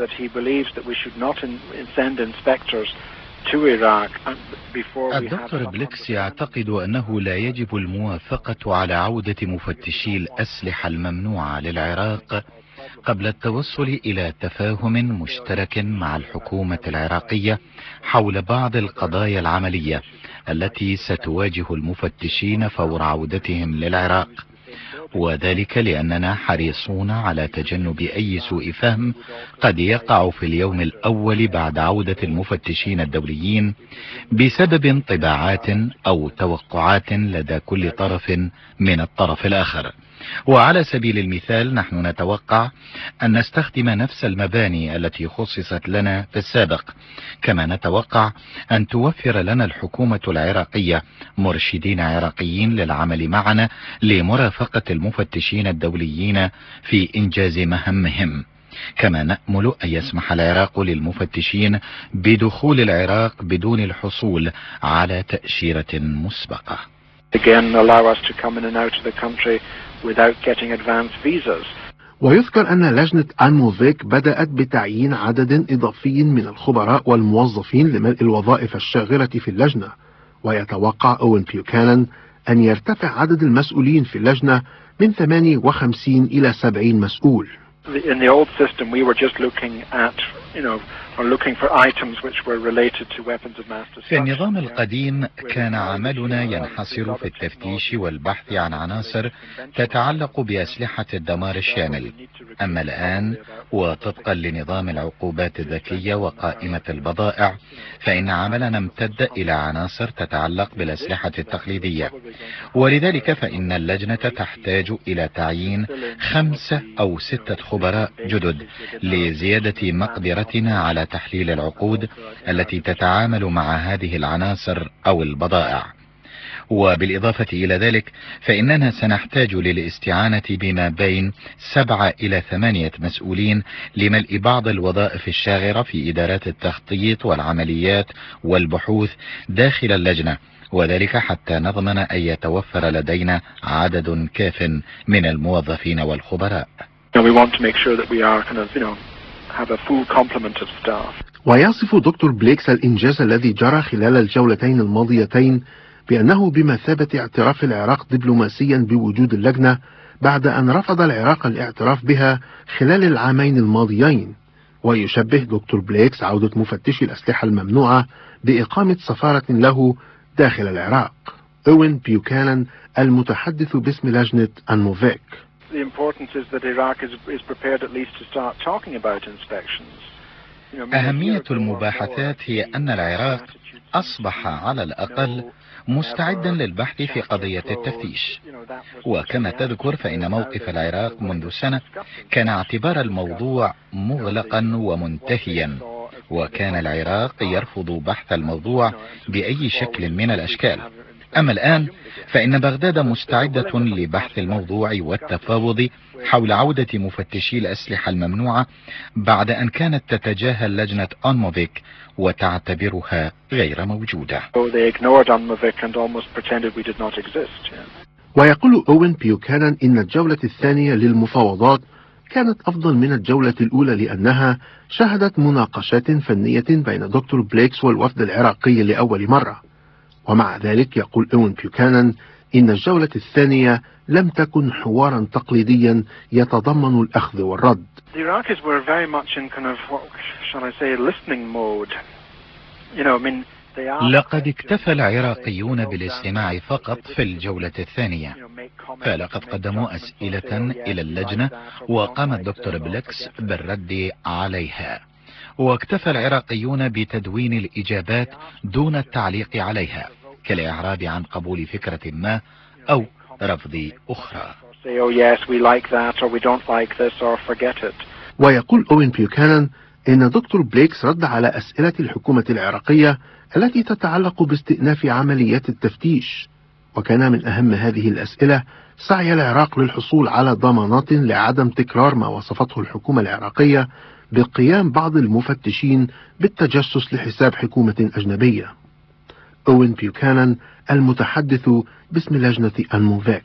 الدكتور بليكس يعتقد أنه لا يجب الموافقة على عودة مفتشي الأسلحة الممنوعة للعراق قبل التوصل إلى تفاهم مشترك مع الحكومة العراقية حول بعض القضايا العملية التي ستواجه المفتشين فور عودتهم للعراق، وذلك لأننا حريصون على تجنب أي سوء فهم قد يقع في اليوم الأول بعد عودة المفتشين الدوليين بسبب انطباعات أو توقعات لدى كل طرف من الطرف الآخر. وعلى سبيل المثال نحن نتوقع أن نستخدم نفس المباني التي خصصت لنا في السابق، كما نتوقع أن توفر لنا الحكومة العراقية مرشدين عراقيين للعمل معنا لمرافقة المفتشين الدوليين في إنجاز مهمهم. كما نأمل أن يسمح العراق للمفتشين بدخول العراق بدون الحصول على تأشيرة مسبقة. ويذكر أن لجنة أنموفيك بدأت بتعيين عدد إضافي من الخبراء والموظفين لملء الوظائف الشاغرة في اللجنة، ويتوقع أوين بيوكانان أن يرتفع عدد المسؤولين في اللجنة من ثمانية وخمسين إلى سبعين مسؤول. In the old system we were just looking at, you know, or looking for items which were related to weapons of mass destruction. في النظام القديم كان عملنا ينحصر في التفتيش والبحث عن عناصر تتعلق بأسلحة الدمار الشامل. أما الآن وطبقا لنظام العقوبات الذكية وقائمة البضائع فإن عملنا امتد إلى عناصر تتعلق بالأسلحة التقليدية، ولذلك فإن اللجنة تحتاج إلى تعيين خمسة أو ستة خبراء جدد لزيادة مقدرتنا على تحليل العقود التي تتعامل مع هذه العناصر أو البضائع. وبالإضافة إلى ذلك فإننا سنحتاج للاستعانة بما بين سبعة إلى ثمانية مسؤولين لملء بعض الوظائف الشاغرة في إدارات التخطيط والعمليات والبحوث داخل اللجنة، وذلك حتى نضمن أن يتوفر لدينا عدد كاف من الموظفين والخبراء. ويصف دكتور بليكس الإنجاز الذي جرى خلال الجولتين الماضيتين بأنه بمثابة اعتراف العراق دبلوماسيا بوجود اللجنة بعد أن رفض العراق الاعتراف بها خلال العامين الماضيين. ويشبه دكتور بليكس عودة مفتشي الأسلحة الممنوعة بإقامة سفارة له داخل العراق. أوين بيوكانان المتحدث باسم لجنة أنموفيك: أهمية المباحثات هي أن العراق أصبح على الأقل مستعدا للبحث في قضية التفتيش، وكما تذكر فإن موقف العراق منذ سنة كان اعتبار الموضوع مغلقا ومنتهيا، وكان العراق يرفض بحث الموضوع بأي شكل من الأشكال. أما الآن فإن بغداد مستعدة لبحث الموضوع والتفاوض حول عودة مفتشي الأسلحة الممنوعة بعد أن كانت تتجاهل لجنة أنموفيك وتعتبرها غير موجودة. ويقول أوين بيوكانان إن الجولة الثانية للمفاوضات كانت أفضل من الجولة الأولى لأنها شهدت مناقشات فنية بين دكتور بليكس والوفد العراقي لأول مرة. ومع ذلك يقول أوين بيوكانان إن الجولة الثانية لم تكن حوارا تقليديا يتضمن الأخذ والرد. لقد اكتفى العراقيون بالاستماع فقط في الجولة الثانية، فلقد قدموا أسئلة إلى اللجنة وقام الدكتور بليكس بالرد عليها، واكتفى العراقيون بتدوين الإجابات دون التعليق عليها كالإعراب عن قبول فكرة ما أو رفض أخرى. ويقول أوين بيوكانان إن دكتور بليكس رد على أسئلة الحكومة العراقية التي تتعلق باستئناف عمليات التفتيش، وكان من أهم هذه الأسئلة سعي العراق للحصول على ضمانات لعدم تكرار ما وصفته الحكومة العراقية بقيام بعض المفتشين بالتجسس لحساب حكومة أجنبية. أوين بيوكانان المتحدث باسم لجنة أنموفيك: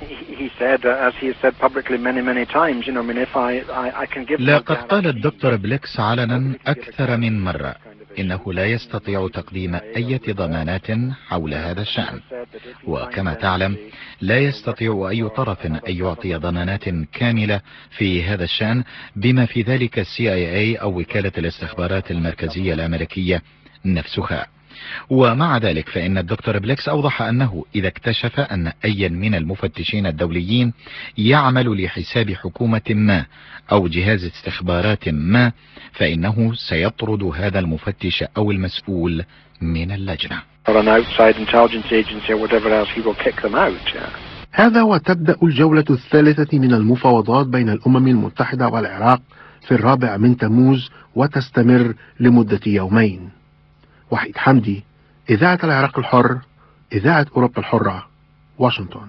لقد قال الدكتور بليكس علنا أكثر من مرة إنه لا يستطيع تقديم أي ضمانات حول هذا الشأن، وكما تعلم لا يستطيع أي طرف أن يعطي ضمانات كاملة في هذا الشأن بما في ذلك السي آي إيه أو وكالة الاستخبارات المركزية الأمريكية نفسها. ومع ذلك فإن الدكتور بليكس أوضح أنه إذا اكتشف أن أي من المفتشين الدوليين يعمل لحساب حكومة ما أو جهاز استخبارات ما فإنه سيطرد هذا المفتش أو المسؤول من اللجنة. هذا وتبدأ الجولة الثالثة من المفاوضات بين الأمم المتحدة والعراق في الرابع من تموز وتستمر لمدة يومين. وحيد حمدي، إذاعة العراق الحر، إذاعة أوروبا الحرة، واشنطن.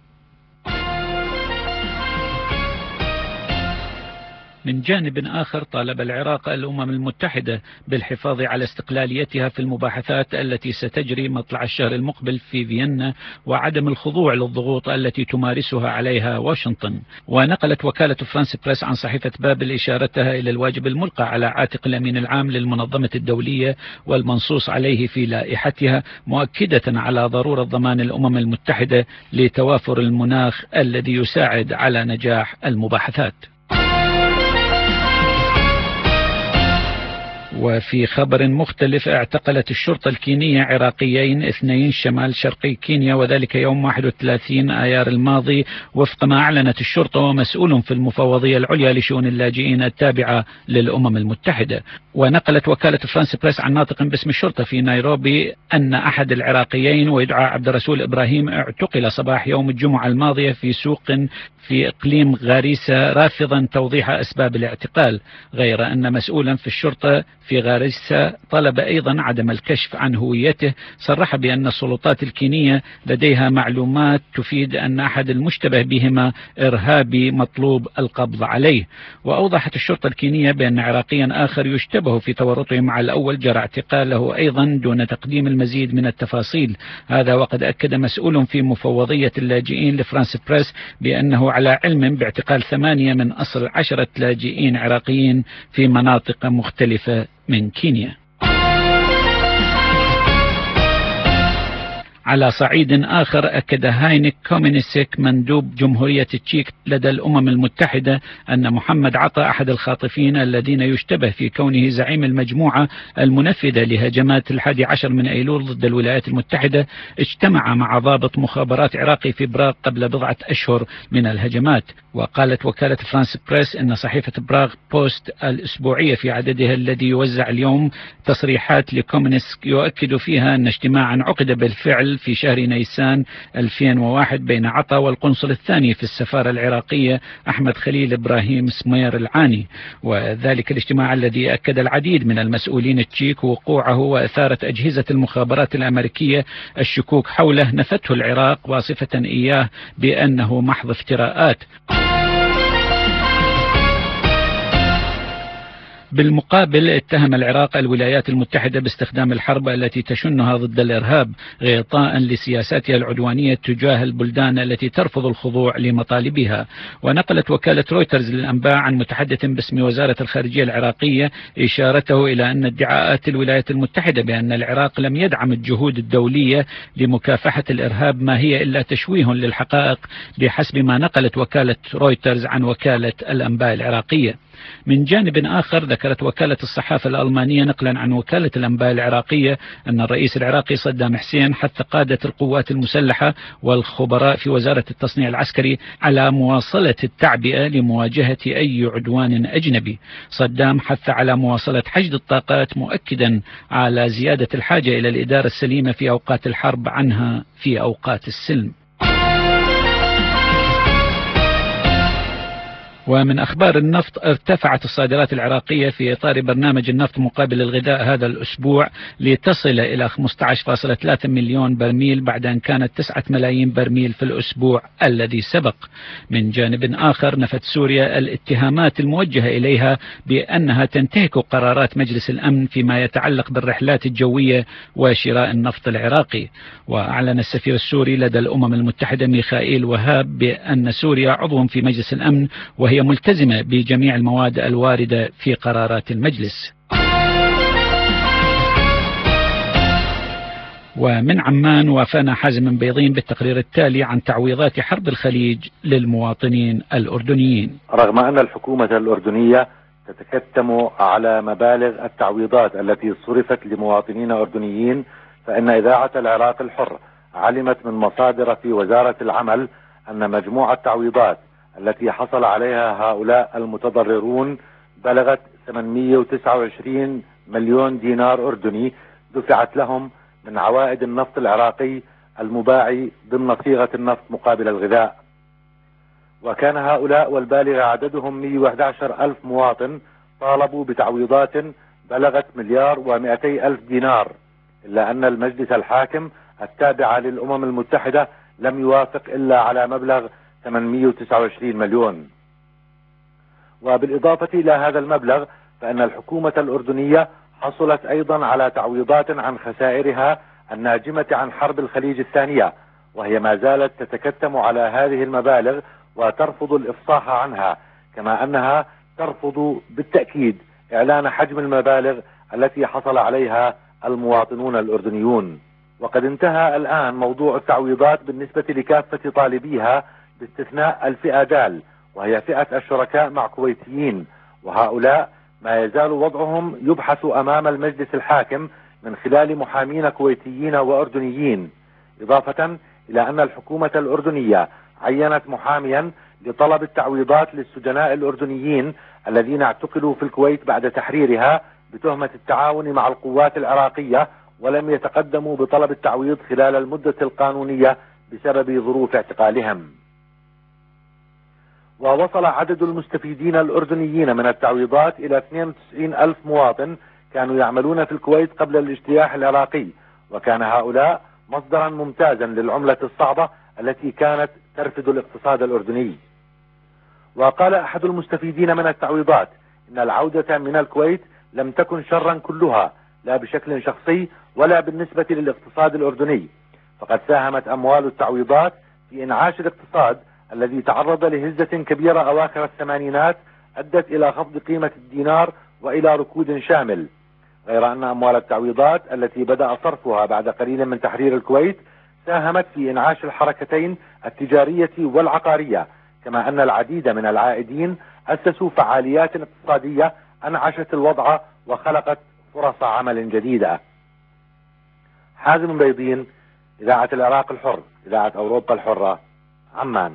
من جانب آخر طالب العراق الأمم المتحدة بالحفاظ على استقلاليتها في المباحثات التي ستجري مطلع الشهر المقبل في فيينا وعدم الخضوع للضغوط التي تمارسها عليها واشنطن. ونقلت وكالة فرانس بريس عن صحيفة بابل إشارتها إلى الواجب الملقى على عاتق الأمين العام للمنظمة الدولية والمنصوص عليه في لائحتها، مؤكدة على ضرورة ضمان الأمم المتحدة لتوافر المناخ الذي يساعد على نجاح المباحثات. وفي خبر مختلف، اعتقلت الشرطة الكينية عراقيين اثنين شمال شرقي كينيا، وذلك يوم واحد وثلاثين آيار الماضي وفق ما أعلنت الشرطة ومسؤول في المفوضية العليا لشؤون اللاجئين التابعة للأمم المتحدة. ونقلت وكالة فرانس بريس عن ناطق باسم الشرطة في نيروبي أن أحد العراقيين ويدعى عبد الرسول إبراهيم اعتقل صباح يوم الجمعة الماضية في سوق في إقليم غاريسا، رافضا توضيح أسباب الاعتقال، غير أن مسؤولا في الشرطة في في غارسة طلب أيضا عدم الكشف عن هويته. صرح بأن السلطات الكينية لديها معلومات تفيد أن أحد المشتبه بهما إرهابي مطلوب القبض عليه. وأوضحت الشرطة الكينية بأن عراقيا آخر يشتبه في تورطه مع الأول جرى اعتقاله أيضا دون تقديم المزيد من التفاصيل. هذا وقد أكد مسؤول في مفوضية اللاجئين لفرانس بريس بأنه على علم باعتقال ثمانية من أصل عشرة لاجئين عراقيين في مناطق مختلفة من كينيا. على صعيد آخر أكد هاينك كومينيسيك مندوب جمهورية تشيك لدى الأمم المتحدة أن محمد عطا أحد الخاطفين الذين يشتبه في كونه زعيم المجموعة المنفذة لهجمات الحادي عشر من أيلول ضد الولايات المتحدة اجتمع مع ضابط مخابرات عراقي في براغ قبل بضعة أشهر من الهجمات. وقالت وكالة فرانس بريس أن صحيفة براغ بوست الأسبوعية في عددها الذي يوزع اليوم تصريحات لكومينيسك يؤكد فيها أن اجتماعا عقد بالفعل في شهر نيسان ألفين وواحد بين عطا والقنصل الثاني في السفارة العراقية أحمد خليل إبراهيم سمير العاني. وذلك الاجتماع الذي أكد العديد من المسؤولين التشيك وقوعه وأثارت أجهزة المخابرات الأمريكية الشكوك حوله نفته العراق واصفة إياه بأنه محض افتراءات. بالمقابل اتهم العراق الولايات المتحدة باستخدام الحرب التي تشنها ضد الإرهاب غطاء لسياساتها العدوانية تجاه البلدان التي ترفض الخضوع لمطالبها. ونقلت وكالة رويترز للأنباء عن متحدث باسم وزارة الخارجية العراقية إشارته إلى أن ادعاءات الولايات المتحدة بأن العراق لم يدعم الجهود الدولية لمكافحة الإرهاب ما هي إلا تشويه للحقائق بحسب ما نقلت وكالة رويترز عن وكالة الأنباء العراقية. من جانب آخر ذكرت وكالة الصحافة الألمانية نقلا عن وكالة الأنباء العراقية أن الرئيس العراقي صدام حسين حث قادة القوات المسلحة والخبراء في وزارة التصنيع العسكري على مواصلة التعبئة لمواجهة أي عدوان أجنبي. صدام حث على مواصلة حشد الطاقات مؤكدا على زيادة الحاجة إلى الإدارة السليمة في أوقات الحرب عنها في أوقات السلم. ومن أخبار النفط، ارتفعت الصادرات العراقية في إطار برنامج النفط مقابل الغذاء هذا الأسبوع لتصل إلى خمسة عشر فاصلة ثلاثة مليون برميل بعد أن كانت تسعة ملايين برميل في الأسبوع الذي سبق. من جانب آخر نفت سوريا الاتهامات الموجهة إليها بأنها تنتهك قرارات مجلس الأمن فيما يتعلق بالرحلات الجوية وشراء النفط العراقي. وأعلن السفير السوري لدى الأمم المتحدة ميخائيل وهاب بأن سوريا عضو في مجلس الأمن وهي هي ملتزمة بجميع المواد الواردة في قرارات المجلس. ومن عمان وافانا حازم بيضين بالتقرير التالي عن تعويضات حرب الخليج للمواطنين الأردنيين. رغم أن الحكومة الأردنية تتكتم على مبالغ التعويضات التي صرفت لمواطنين أردنيين، فإن إذاعة العراق الحر علمت من مصادر في وزارة العمل أن مجموع التعويضات التي حصل عليها هؤلاء المتضررون بلغت ثمانمئة وتسعة وعشرين مليون دينار أردني دفعت لهم من عوائد النفط العراقي المباع ضمن صيغة النفط مقابل الغذاء. وكان هؤلاء والبالغ عددهم مئة وأحد عشر ألف مواطن طالبوا بتعويضات بلغت مليار ومئتي ألف دينار، إلا أن المجلس الحاكم التابع للأمم المتحدة لم يوافق إلا على مبلغ ثمانمئة وتسعة وعشرين مليون. وبالإضافة إلى هذا المبلغ فإن الحكومة الأردنية حصلت أيضا على تعويضات عن خسائرها الناجمة عن حرب الخليج الثانية، وهي ما زالت تتكتم على هذه المبالغ وترفض الإفصاح عنها، كما أنها ترفض بالتأكيد إعلان حجم المبالغ التي حصل عليها المواطنون الأردنيون. وقد انتهى الآن موضوع التعويضات بالنسبة لكافة طالبيها باستثناء الفئة دال، وهي فئة الشركاء مع كويتيين، وهؤلاء ما يزال وضعهم يبحث أمام المجلس الحاكم من خلال محامين كويتيين وأردنيين، إضافة إلى أن الحكومة الأردنية عينت محاميا لطلب التعويضات للسجناء الأردنيين الذين اعتقلوا في الكويت بعد تحريرها بتهمة التعاون مع القوات العراقية ولم يتقدموا بطلب التعويض خلال المدة القانونية بسبب ظروف اعتقالهم. ووصل عدد المستفيدين الأردنيين من التعويضات إلى اثنين وتسعين ألف مواطن، كانوا يعملون في الكويت قبل الاجتياح العراقي، وكان هؤلاء مصدرا ممتازا للعملة الصعبة التي كانت ترفد الاقتصاد الأردني. وقال أحد المستفيدين من التعويضات إن العودة من الكويت لم تكن شرا كلها، لا بشكل شخصي ولا بالنسبة للاقتصاد الأردني، فقد ساهمت أموال التعويضات في إنعاش الاقتصاد الذي تعرض لهزة كبيرة أواخر الثمانينات أدت إلى خفض قيمة الدينار وإلى ركود شامل، غير أن أموال التعويضات التي بدأ صرفها بعد قليل من تحرير الكويت ساهمت في إنعاش الحركتين التجارية والعقارية، كما أن العديد من العائدين أسسوا فعاليات اقتصادية أنعشت الوضع وخلقت فرص عمل جديدة. حازم بيضين، إذاعة العراق الحر، إذاعة أوروبا الحرة، عمان.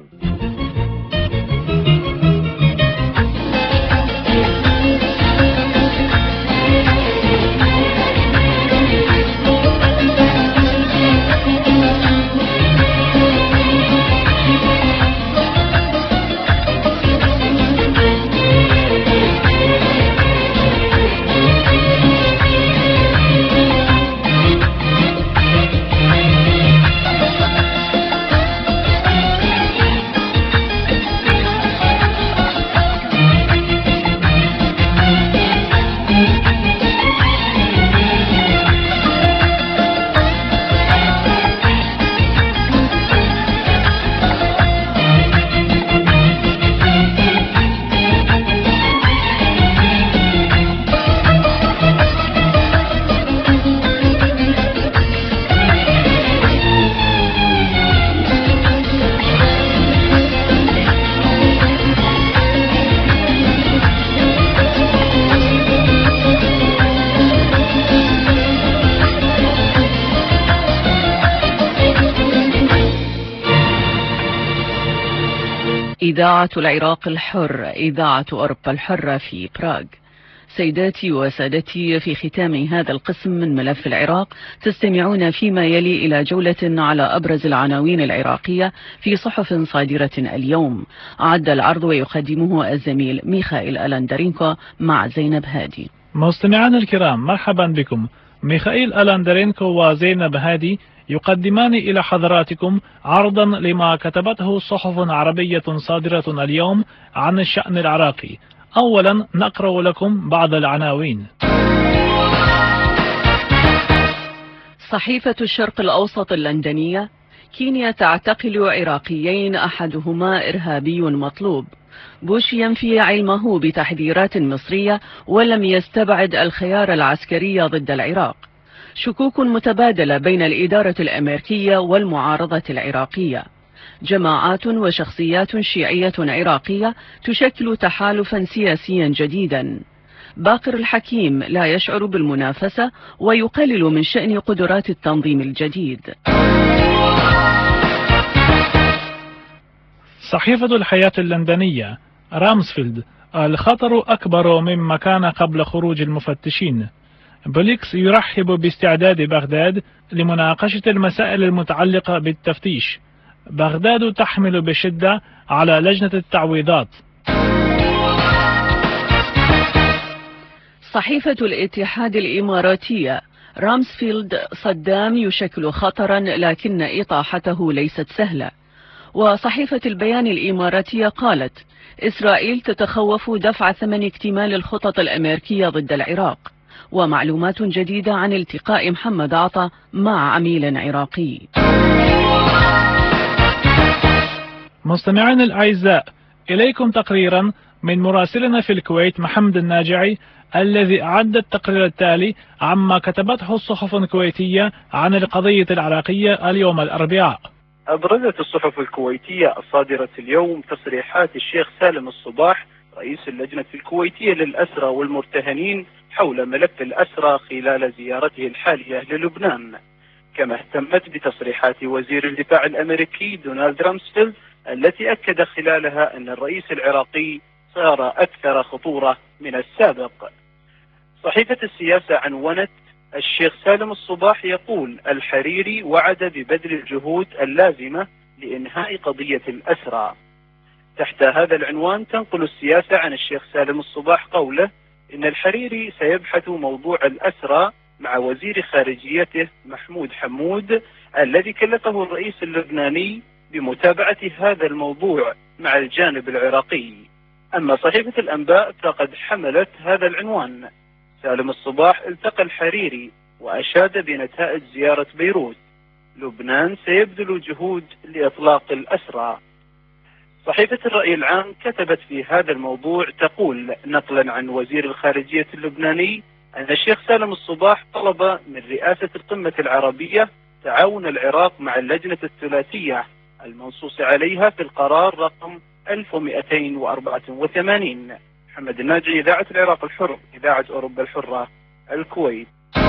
إذاعة العراق الحر، إذاعة أوروبا الحرة في براغ. سيداتي وسادتي، في ختام هذا القسم من ملف العراق تستمعون فيما يلي إلى جولة على أبرز العناوين العراقية في صحف صادرة اليوم. أعد العرض ويقدمه الزميل ميخائيل ألاندرينكو مع زينب هادي. مستمعان الكرام، مرحبا بكم. ميخائيل ألاندرينكو وزينب هادي يقدمان إلى حضراتكم عرضا لما كتبته صحف عربية صادرة اليوم عن الشأن العراقي. أولا نقرأ لكم بعض العناوين. صحيفة الشرق الأوسط اللندنية: كينيا تعتقل عراقيين أحدهما إرهابي مطلوب. بوش ينفي علمه بتحذيرات مصرية ولم يستبعد الخيار العسكري ضد العراق. شكوك متبادلة بين الإدارة الأمريكية والمعارضة العراقية. جماعات وشخصيات شيعية عراقية تشكل تحالفا سياسيا جديدا. باقر الحكيم لا يشعر بالمنافسة ويقلل من شأن قدرات التنظيم الجديد. صحيفة الحياة اللندنية: رامسفيلد: الخطر أكبر مما كان قبل خروج المفتشين. بليكس يرحب باستعداد بغداد لمناقشة المسائل المتعلقة بالتفتيش. بغداد تحمل بشدة على لجنة التعويضات. صحيفة الاتحاد الإماراتية: رامسفيلد: صدام يشكل خطرا لكن إطاحته ليست سهلة. وصحيفة البيان الإماراتية قالت: إسرائيل تتخوف دفع ثمن اكتمال الخطط الأمريكية ضد العراق. ومعلومات جديدة عن التقاء محمد عطا مع عميل عراقي. مستمعين الأعزاء، إليكم تقريرا من مراسلنا في الكويت محمد الناجعي، الذي أعد التقرير التالي عما كتبته الصحف الكويتية عن القضية العراقية اليوم الأربعاء. أبرزت الصحف الكويتية الصادرة اليوم تصريحات الشيخ سالم الصباح رئيس اللجنة الكويتية للأسرى والمرتهنين حول ملف الأسرى خلال زيارته الحالية للبنان، كما اهتمت بتصريحات وزير الدفاع الأمريكي دونالد رامسفيلد التي أكد خلالها أن الرئيس العراقي صار أكثر خطورة من السابق. صحيفة السياسة عنونت: الشيخ سالم الصباح يقول الحريري وعد ببذل الجهود اللازمة لإنهاء قضية الأسرى. تحت هذا العنوان تنقل السياسة عن الشيخ سالم الصباح قوله: إن الحريري سيبحث موضوع الأسرى مع وزير خارجيته محمود حمود الذي كلفه الرئيس اللبناني بمتابعة هذا الموضوع مع الجانب العراقي. أما صحيفة الأنباء فقد حملت هذا العنوان: سالم الصباح التقى الحريري وأشاد بنتائج زيارة بيروت، لبنان سيبذل جهود لإطلاق الأسرى. صحيفة الرأي العام كتبت في هذا الموضوع تقول نقلا عن وزير الخارجية اللبناني أن الشيخ سالم الصباح طلب من رئاسة القمة العربية تعاون العراق مع اللجنة الثلاثية المنصوص عليها في القرار رقم ألف ومئتين وأربعة وثمانين. محمد الناجي، إذاعة العراق الحر، إذاعة أوروبا الحرة، الكويت.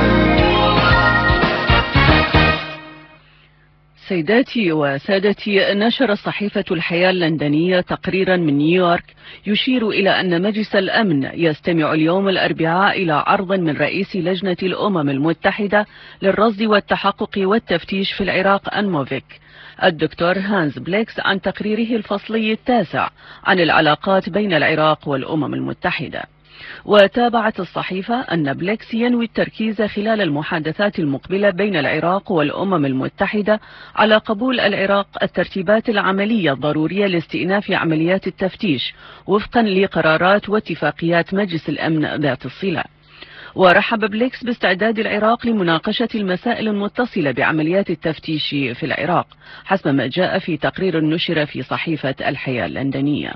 سيداتي وسادتي، نشر صحيفة الحياة اللندنية تقريرا من نيويورك يشير إلى أن مجلس الأمن يستمع اليوم الأربعاء إلى عرض من رئيس لجنة الأمم المتحدة للرصد والتحقق والتفتيش في العراق أنموفيك الدكتور هانز بليكس عن تقريره الفصلي التاسع عن العلاقات بين العراق والأمم المتحدة. وتابعت الصحيفة أن بليكس ينوي التركيز خلال المحادثات المقبلة بين العراق والأمم المتحدة على قبول العراق الترتيبات العملية الضرورية لاستئناف عمليات التفتيش وفقا لقرارات واتفاقيات مجلس الأمن ذات الصلة. ورحب بليكس باستعداد العراق لمناقشة المسائل المتصلة بعمليات التفتيش في العراق حسب ما جاء في تقرير نشر في صحيفة الحياة اللندنية.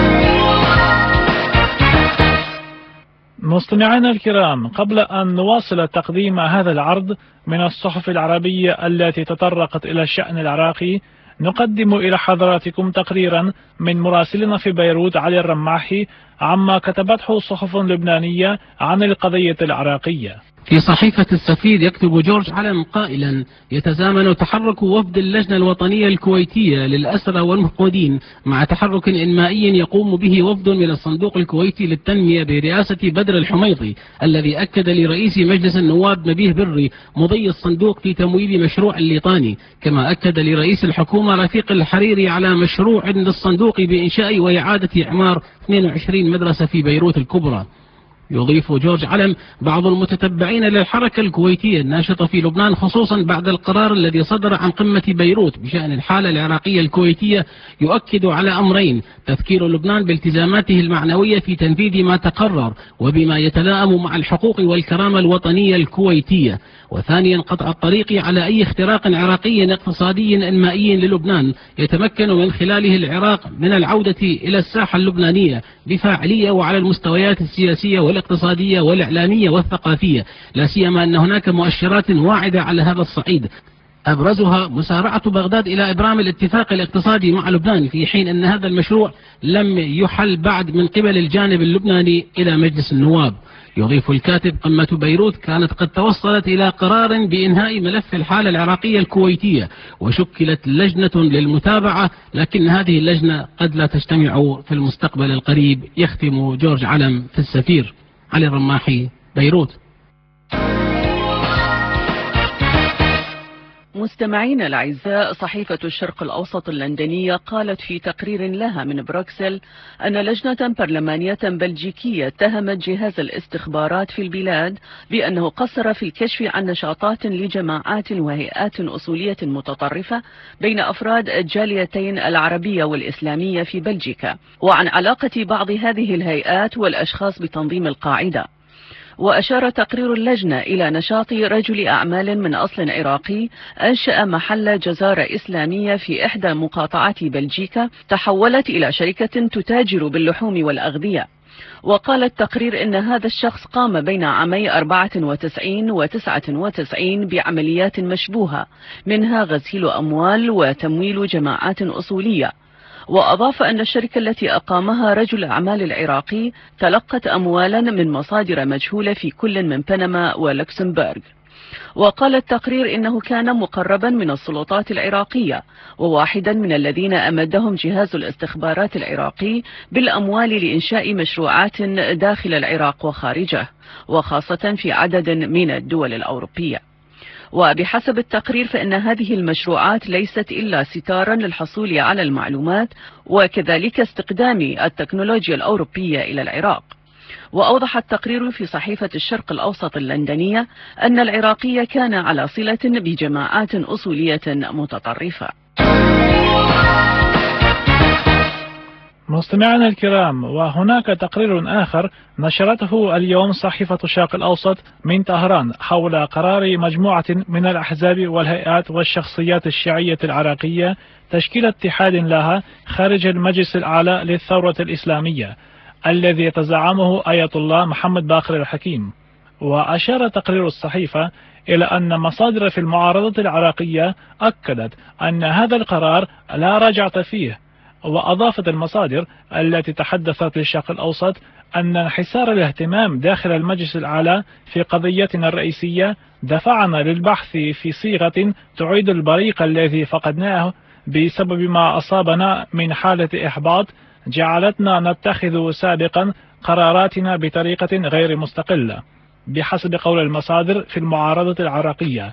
مستمعينا الكرام، قبل أن نواصل تقديم هذا العرض من الصحف العربية التي تطرقت إلى الشأن العراقي، نقدم إلى حضراتكم تقريرا من مراسلنا في بيروت علي الرماحي عما كتبته صحف لبنانية عن القضية العراقية. في صحيفة السفير يكتب جورج علم قائلا: يتزامن تحرك وفد اللجنة الوطنية الكويتية للأسرى والمفقودين مع تحرك إنمائي يقوم به وفد من الصندوق الكويتي للتنمية برئاسة بدر الحميطي، الذي أكد لرئيس مجلس النواب نبيه بري مضي الصندوق في تمويل مشروع الليطاني، كما أكد لرئيس الحكومة رفيق الحريري على مشروع للصندوق بإنشاء وإعادة إعمار اثنين وعشرين مدرسة في بيروت الكبرى. يضيف جورج علم: بعض المتتبعين للحركة الكويتية الناشطة في لبنان خصوصا بعد القرار الذي صدر عن قمة بيروت بشأن الحالة العراقية الكويتية يؤكد على أمرين: تذكير لبنان بالتزاماته المعنوية في تنفيذ ما تقرر وبما يتلائم مع الحقوق والكرامة الوطنية الكويتية، وثانيا قطع الطريق على أي اختراق عراقي اقتصادي إنمائي للبنان يتمكن من خلاله العراق من العودة إلى الساحة اللبنانية بفاعلية وعلى المستويات السياسية والاقتصادية والإعلامية والثقافية، لا سيما أن هناك مؤشرات واعدة على هذا الصعيد، أبرزها مسارعة بغداد إلى إبرام الاتفاق الاقتصادي مع لبنان، في حين أن هذا المشروع لم يحل بعد من قبل الجانب اللبناني إلى مجلس النواب. يضيف الكاتب: قمة بيروت كانت قد توصلت إلى قرار بإنهاء ملف الحالة العراقية الكويتية وشكلت لجنة للمتابعة، لكن هذه اللجنة قد لا تجتمع في المستقبل القريب. يختم جورج علم في السفير. علي الرماحي، بيروت. مستمعينا الأعزاء، صحيفة الشرق الأوسط اللندنية قالت في تقرير لها من بروكسل أن لجنة برلمانية بلجيكية اتهمت جهاز الاستخبارات في البلاد بأنه قصر في الكشف عن نشاطات لجماعات وهيئات أصولية متطرفة بين أفراد الجاليتين العربية والإسلامية في بلجيكا، وعن علاقة بعض هذه الهيئات والأشخاص بتنظيم القاعدة. وأشار تقرير اللجنة إلى نشاط رجل أعمال من أصل عراقي أنشأ محل جزارة إسلامية في إحدى مقاطعات بلجيكا تحولت إلى شركة تتاجر باللحوم والأغذية. وقال التقرير إن هذا الشخص قام بين عامي أربعة وتسعين وتسعة وتسعين بعمليات مشبوهة، منها غسيل أموال وتمويل جماعات أصولية. وأضاف أن الشركة التي أقامها رجل الأعمال العراقي تلقت أموالا من مصادر مجهولة في كل من بنما ولوكسمبورغ. وقال التقرير إنه كان مقربا من السلطات العراقية وواحدا من الذين أمدهم جهاز الاستخبارات العراقي بالأموال لإنشاء مشروعات داخل العراق وخارجه، وخاصة في عدد من الدول الأوروبية. وبحسب التقرير فإن هذه المشروعات ليست إلا ستارا للحصول على المعلومات وكذلك استقدام التكنولوجيا الأوروبية إلى العراق. وأوضح التقرير في صحيفة الشرق الأوسط اللندنية أن العراقي كان على صلة بجماعات أصولية متطرفة. مستمعينا الكرام، وهناك تقرير آخر نشرته اليوم صحيفة الشرق الأوسط من طهران حول قرار مجموعة من الأحزاب والهيئات والشخصيات الشيعية العراقية تشكيل اتحاد لها خارج المجلس الأعلى للثورة الإسلامية الذي يتزعمه آية الله محمد باقر الحكيم. وأشار تقرير الصحيفة إلى أن مصادر في المعارضة العراقية أكدت أن هذا القرار لا رجعة فيه. وأضافت المصادر التي تحدثت للشرق الأوسط أن انحسار الاهتمام داخل المجلس الأعلى في قضيتنا الرئيسية دفعنا للبحث في صيغة تعيد البريق الذي فقدناه بسبب ما أصابنا من حالة إحباط جعلتنا نتخذ سابقا قراراتنا بطريقة غير مستقلة بحسب قول المصادر في المعارضة العراقية.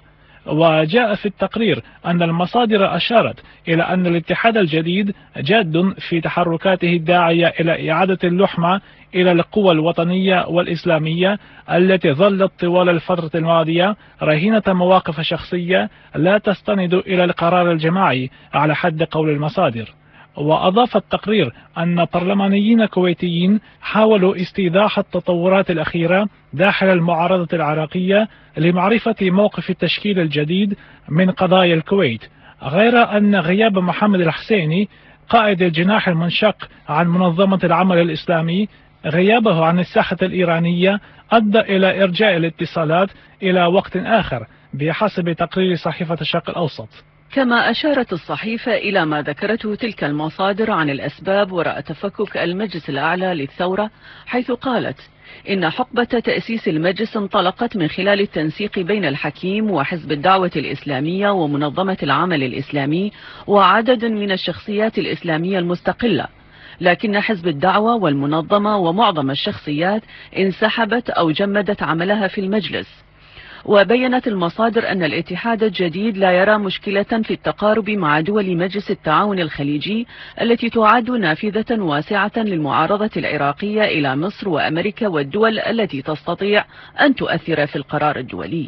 وجاء في التقرير أن المصادر أشارت إلى أن الاتحاد الجديد جاد في تحركاته الداعية إلى إعادة اللحمة إلى القوى الوطنية والإسلامية التي ظلت طوال الفترة الماضية رهينة مواقف شخصية لا تستند إلى القرار الجماعي على حد قول المصادر. وأضاف التقرير أن برلمانيين كويتيين حاولوا استيضاح التطورات الأخيرة داخل المعارضة العراقية لمعرفة موقف التشكيل الجديد من قضايا الكويت، غير أن غياب محمد الحسيني قائد الجناح المنشق عن منظمة العمل الإسلامي غيابه عن الساحة الإيرانية أدى إلى إرجاء الاتصالات إلى وقت آخر بحسب تقرير صحيفة الشرق الأوسط. كما أشارت الصحيفة إلى ما ذكرته تلك المصادر عن الأسباب وراء تفكك المجلس الأعلى للثورة، حيث قالت إن حقبة تأسيس المجلس انطلقت من خلال التنسيق بين الحكيم وحزب الدعوة الإسلامية ومنظمة العمل الإسلامي وعدد من الشخصيات الإسلامية المستقلة، لكن حزب الدعوة والمنظمة ومعظم الشخصيات انسحبت أو جمدت عملها في المجلس. وبينت المصادر أن الاتحاد الجديد لا يرى مشكلة في التقارب مع دول مجلس التعاون الخليجي التي تعد نافذة واسعة للمعارضة العراقية إلى مصر وأمريكا والدول التي تستطيع أن تؤثر في القرار الدولي.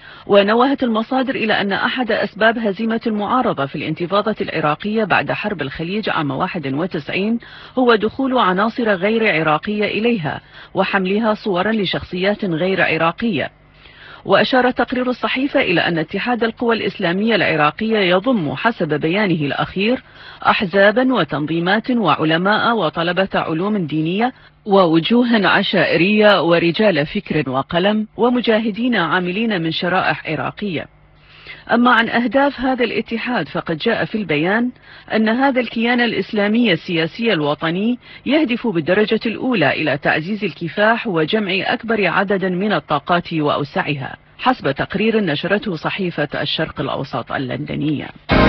ونوهت المصادر إلى أن أحد أسباب هزيمة المعارضة في الانتفاضة العراقية بعد حرب الخليج عام واحد وتسعين هو دخول عناصر غير عراقية إليها وحملها صورا لشخصيات غير عراقية. وأشار تقرير الصحيفة إلى أن اتحاد القوى الإسلامية العراقية يضم حسب بيانه الأخير أحزابا وتنظيمات وعلماء وطلبة علوم دينية ووجوها عشائرية ورجال فكر وقلم ومجاهدين عاملين من شرائح عراقية. أما عن أهداف هذا الاتحاد فقد جاء في البيان أن هذا الكيان الإسلامي السياسي الوطني يهدف بالدرجة الأولى إلى تعزيز الكفاح وجمع أكبر عدد من الطاقات وأوسعها، حسب تقرير نشرته صحيفة الشرق الأوسط اللندنية.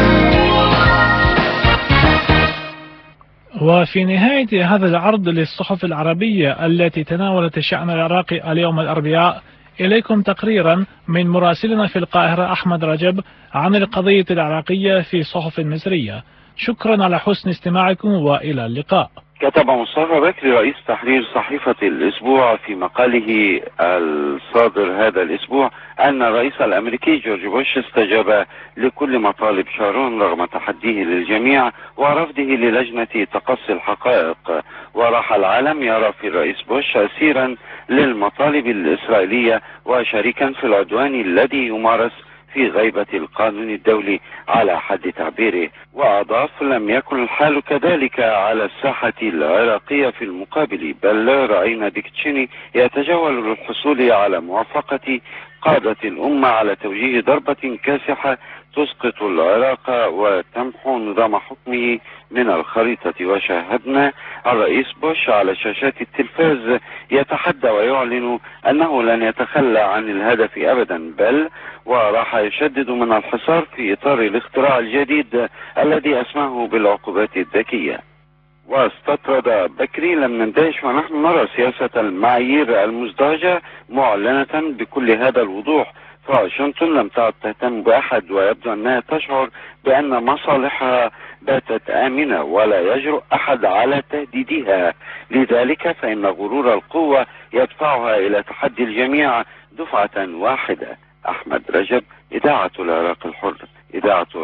وفي نهاية هذا العرض للصحف العربية التي تناولت الشأن العراقي اليوم الأربعاء، إليكم تقريرا من مراسلنا في القاهرة أحمد رجب عن القضية العراقية في صحف مصرية. شكرا على حسن استماعكم وإلى اللقاء. كتب مصطفى بكري رئيس تحرير صحيفة الأسبوع في مقاله الصادر هذا الأسبوع أن الرئيس الأمريكي جورج بوش استجاب لكل مطالب شارون رغم تحديه للجميع ورفضه للجنة تقصي الحقائق، وراح العالم يرى في الرئيس بوش أسيرا للمطالب الإسرائيلية وشريكا في العدوان الذي يمارس في غيبة القانون الدولي على حد تعبيره. وأضاف: لم يكن الحال كذلك على الساحة العراقية في المقابل، بل رأينا ديك تشيني يتجول للحصول على موافقة قادة الأمة على توجيه ضربة كاسحة تسقط العراق وتمحو نظام حكمه من الخريطة. وشاهدنا الرئيس بوش على شاشات التلفاز يتحدى ويعلن أنه لن يتخلى عن الهدف أبدا، بل وراح يشدد من الحصار في إطار الاختراع الجديد الذي أسماه بالعقوبات الذكية. واستطرد بكري: لم نندهش ونحن نرى سياسة المعايير المزدوجة معلنة بكل هذا الوضوح، فواشنطن لم تعد تهتم بأحد ويبدو أنها تشعر بأن مصالحها باتت آمنة ولا يجرؤ أحد على تهديدها. لذلك فإن غرور القوة يدفعها إلى تحدي الجميع دفعة واحدة. أحمد رجب، إذاعة العراق الحر، إذاعة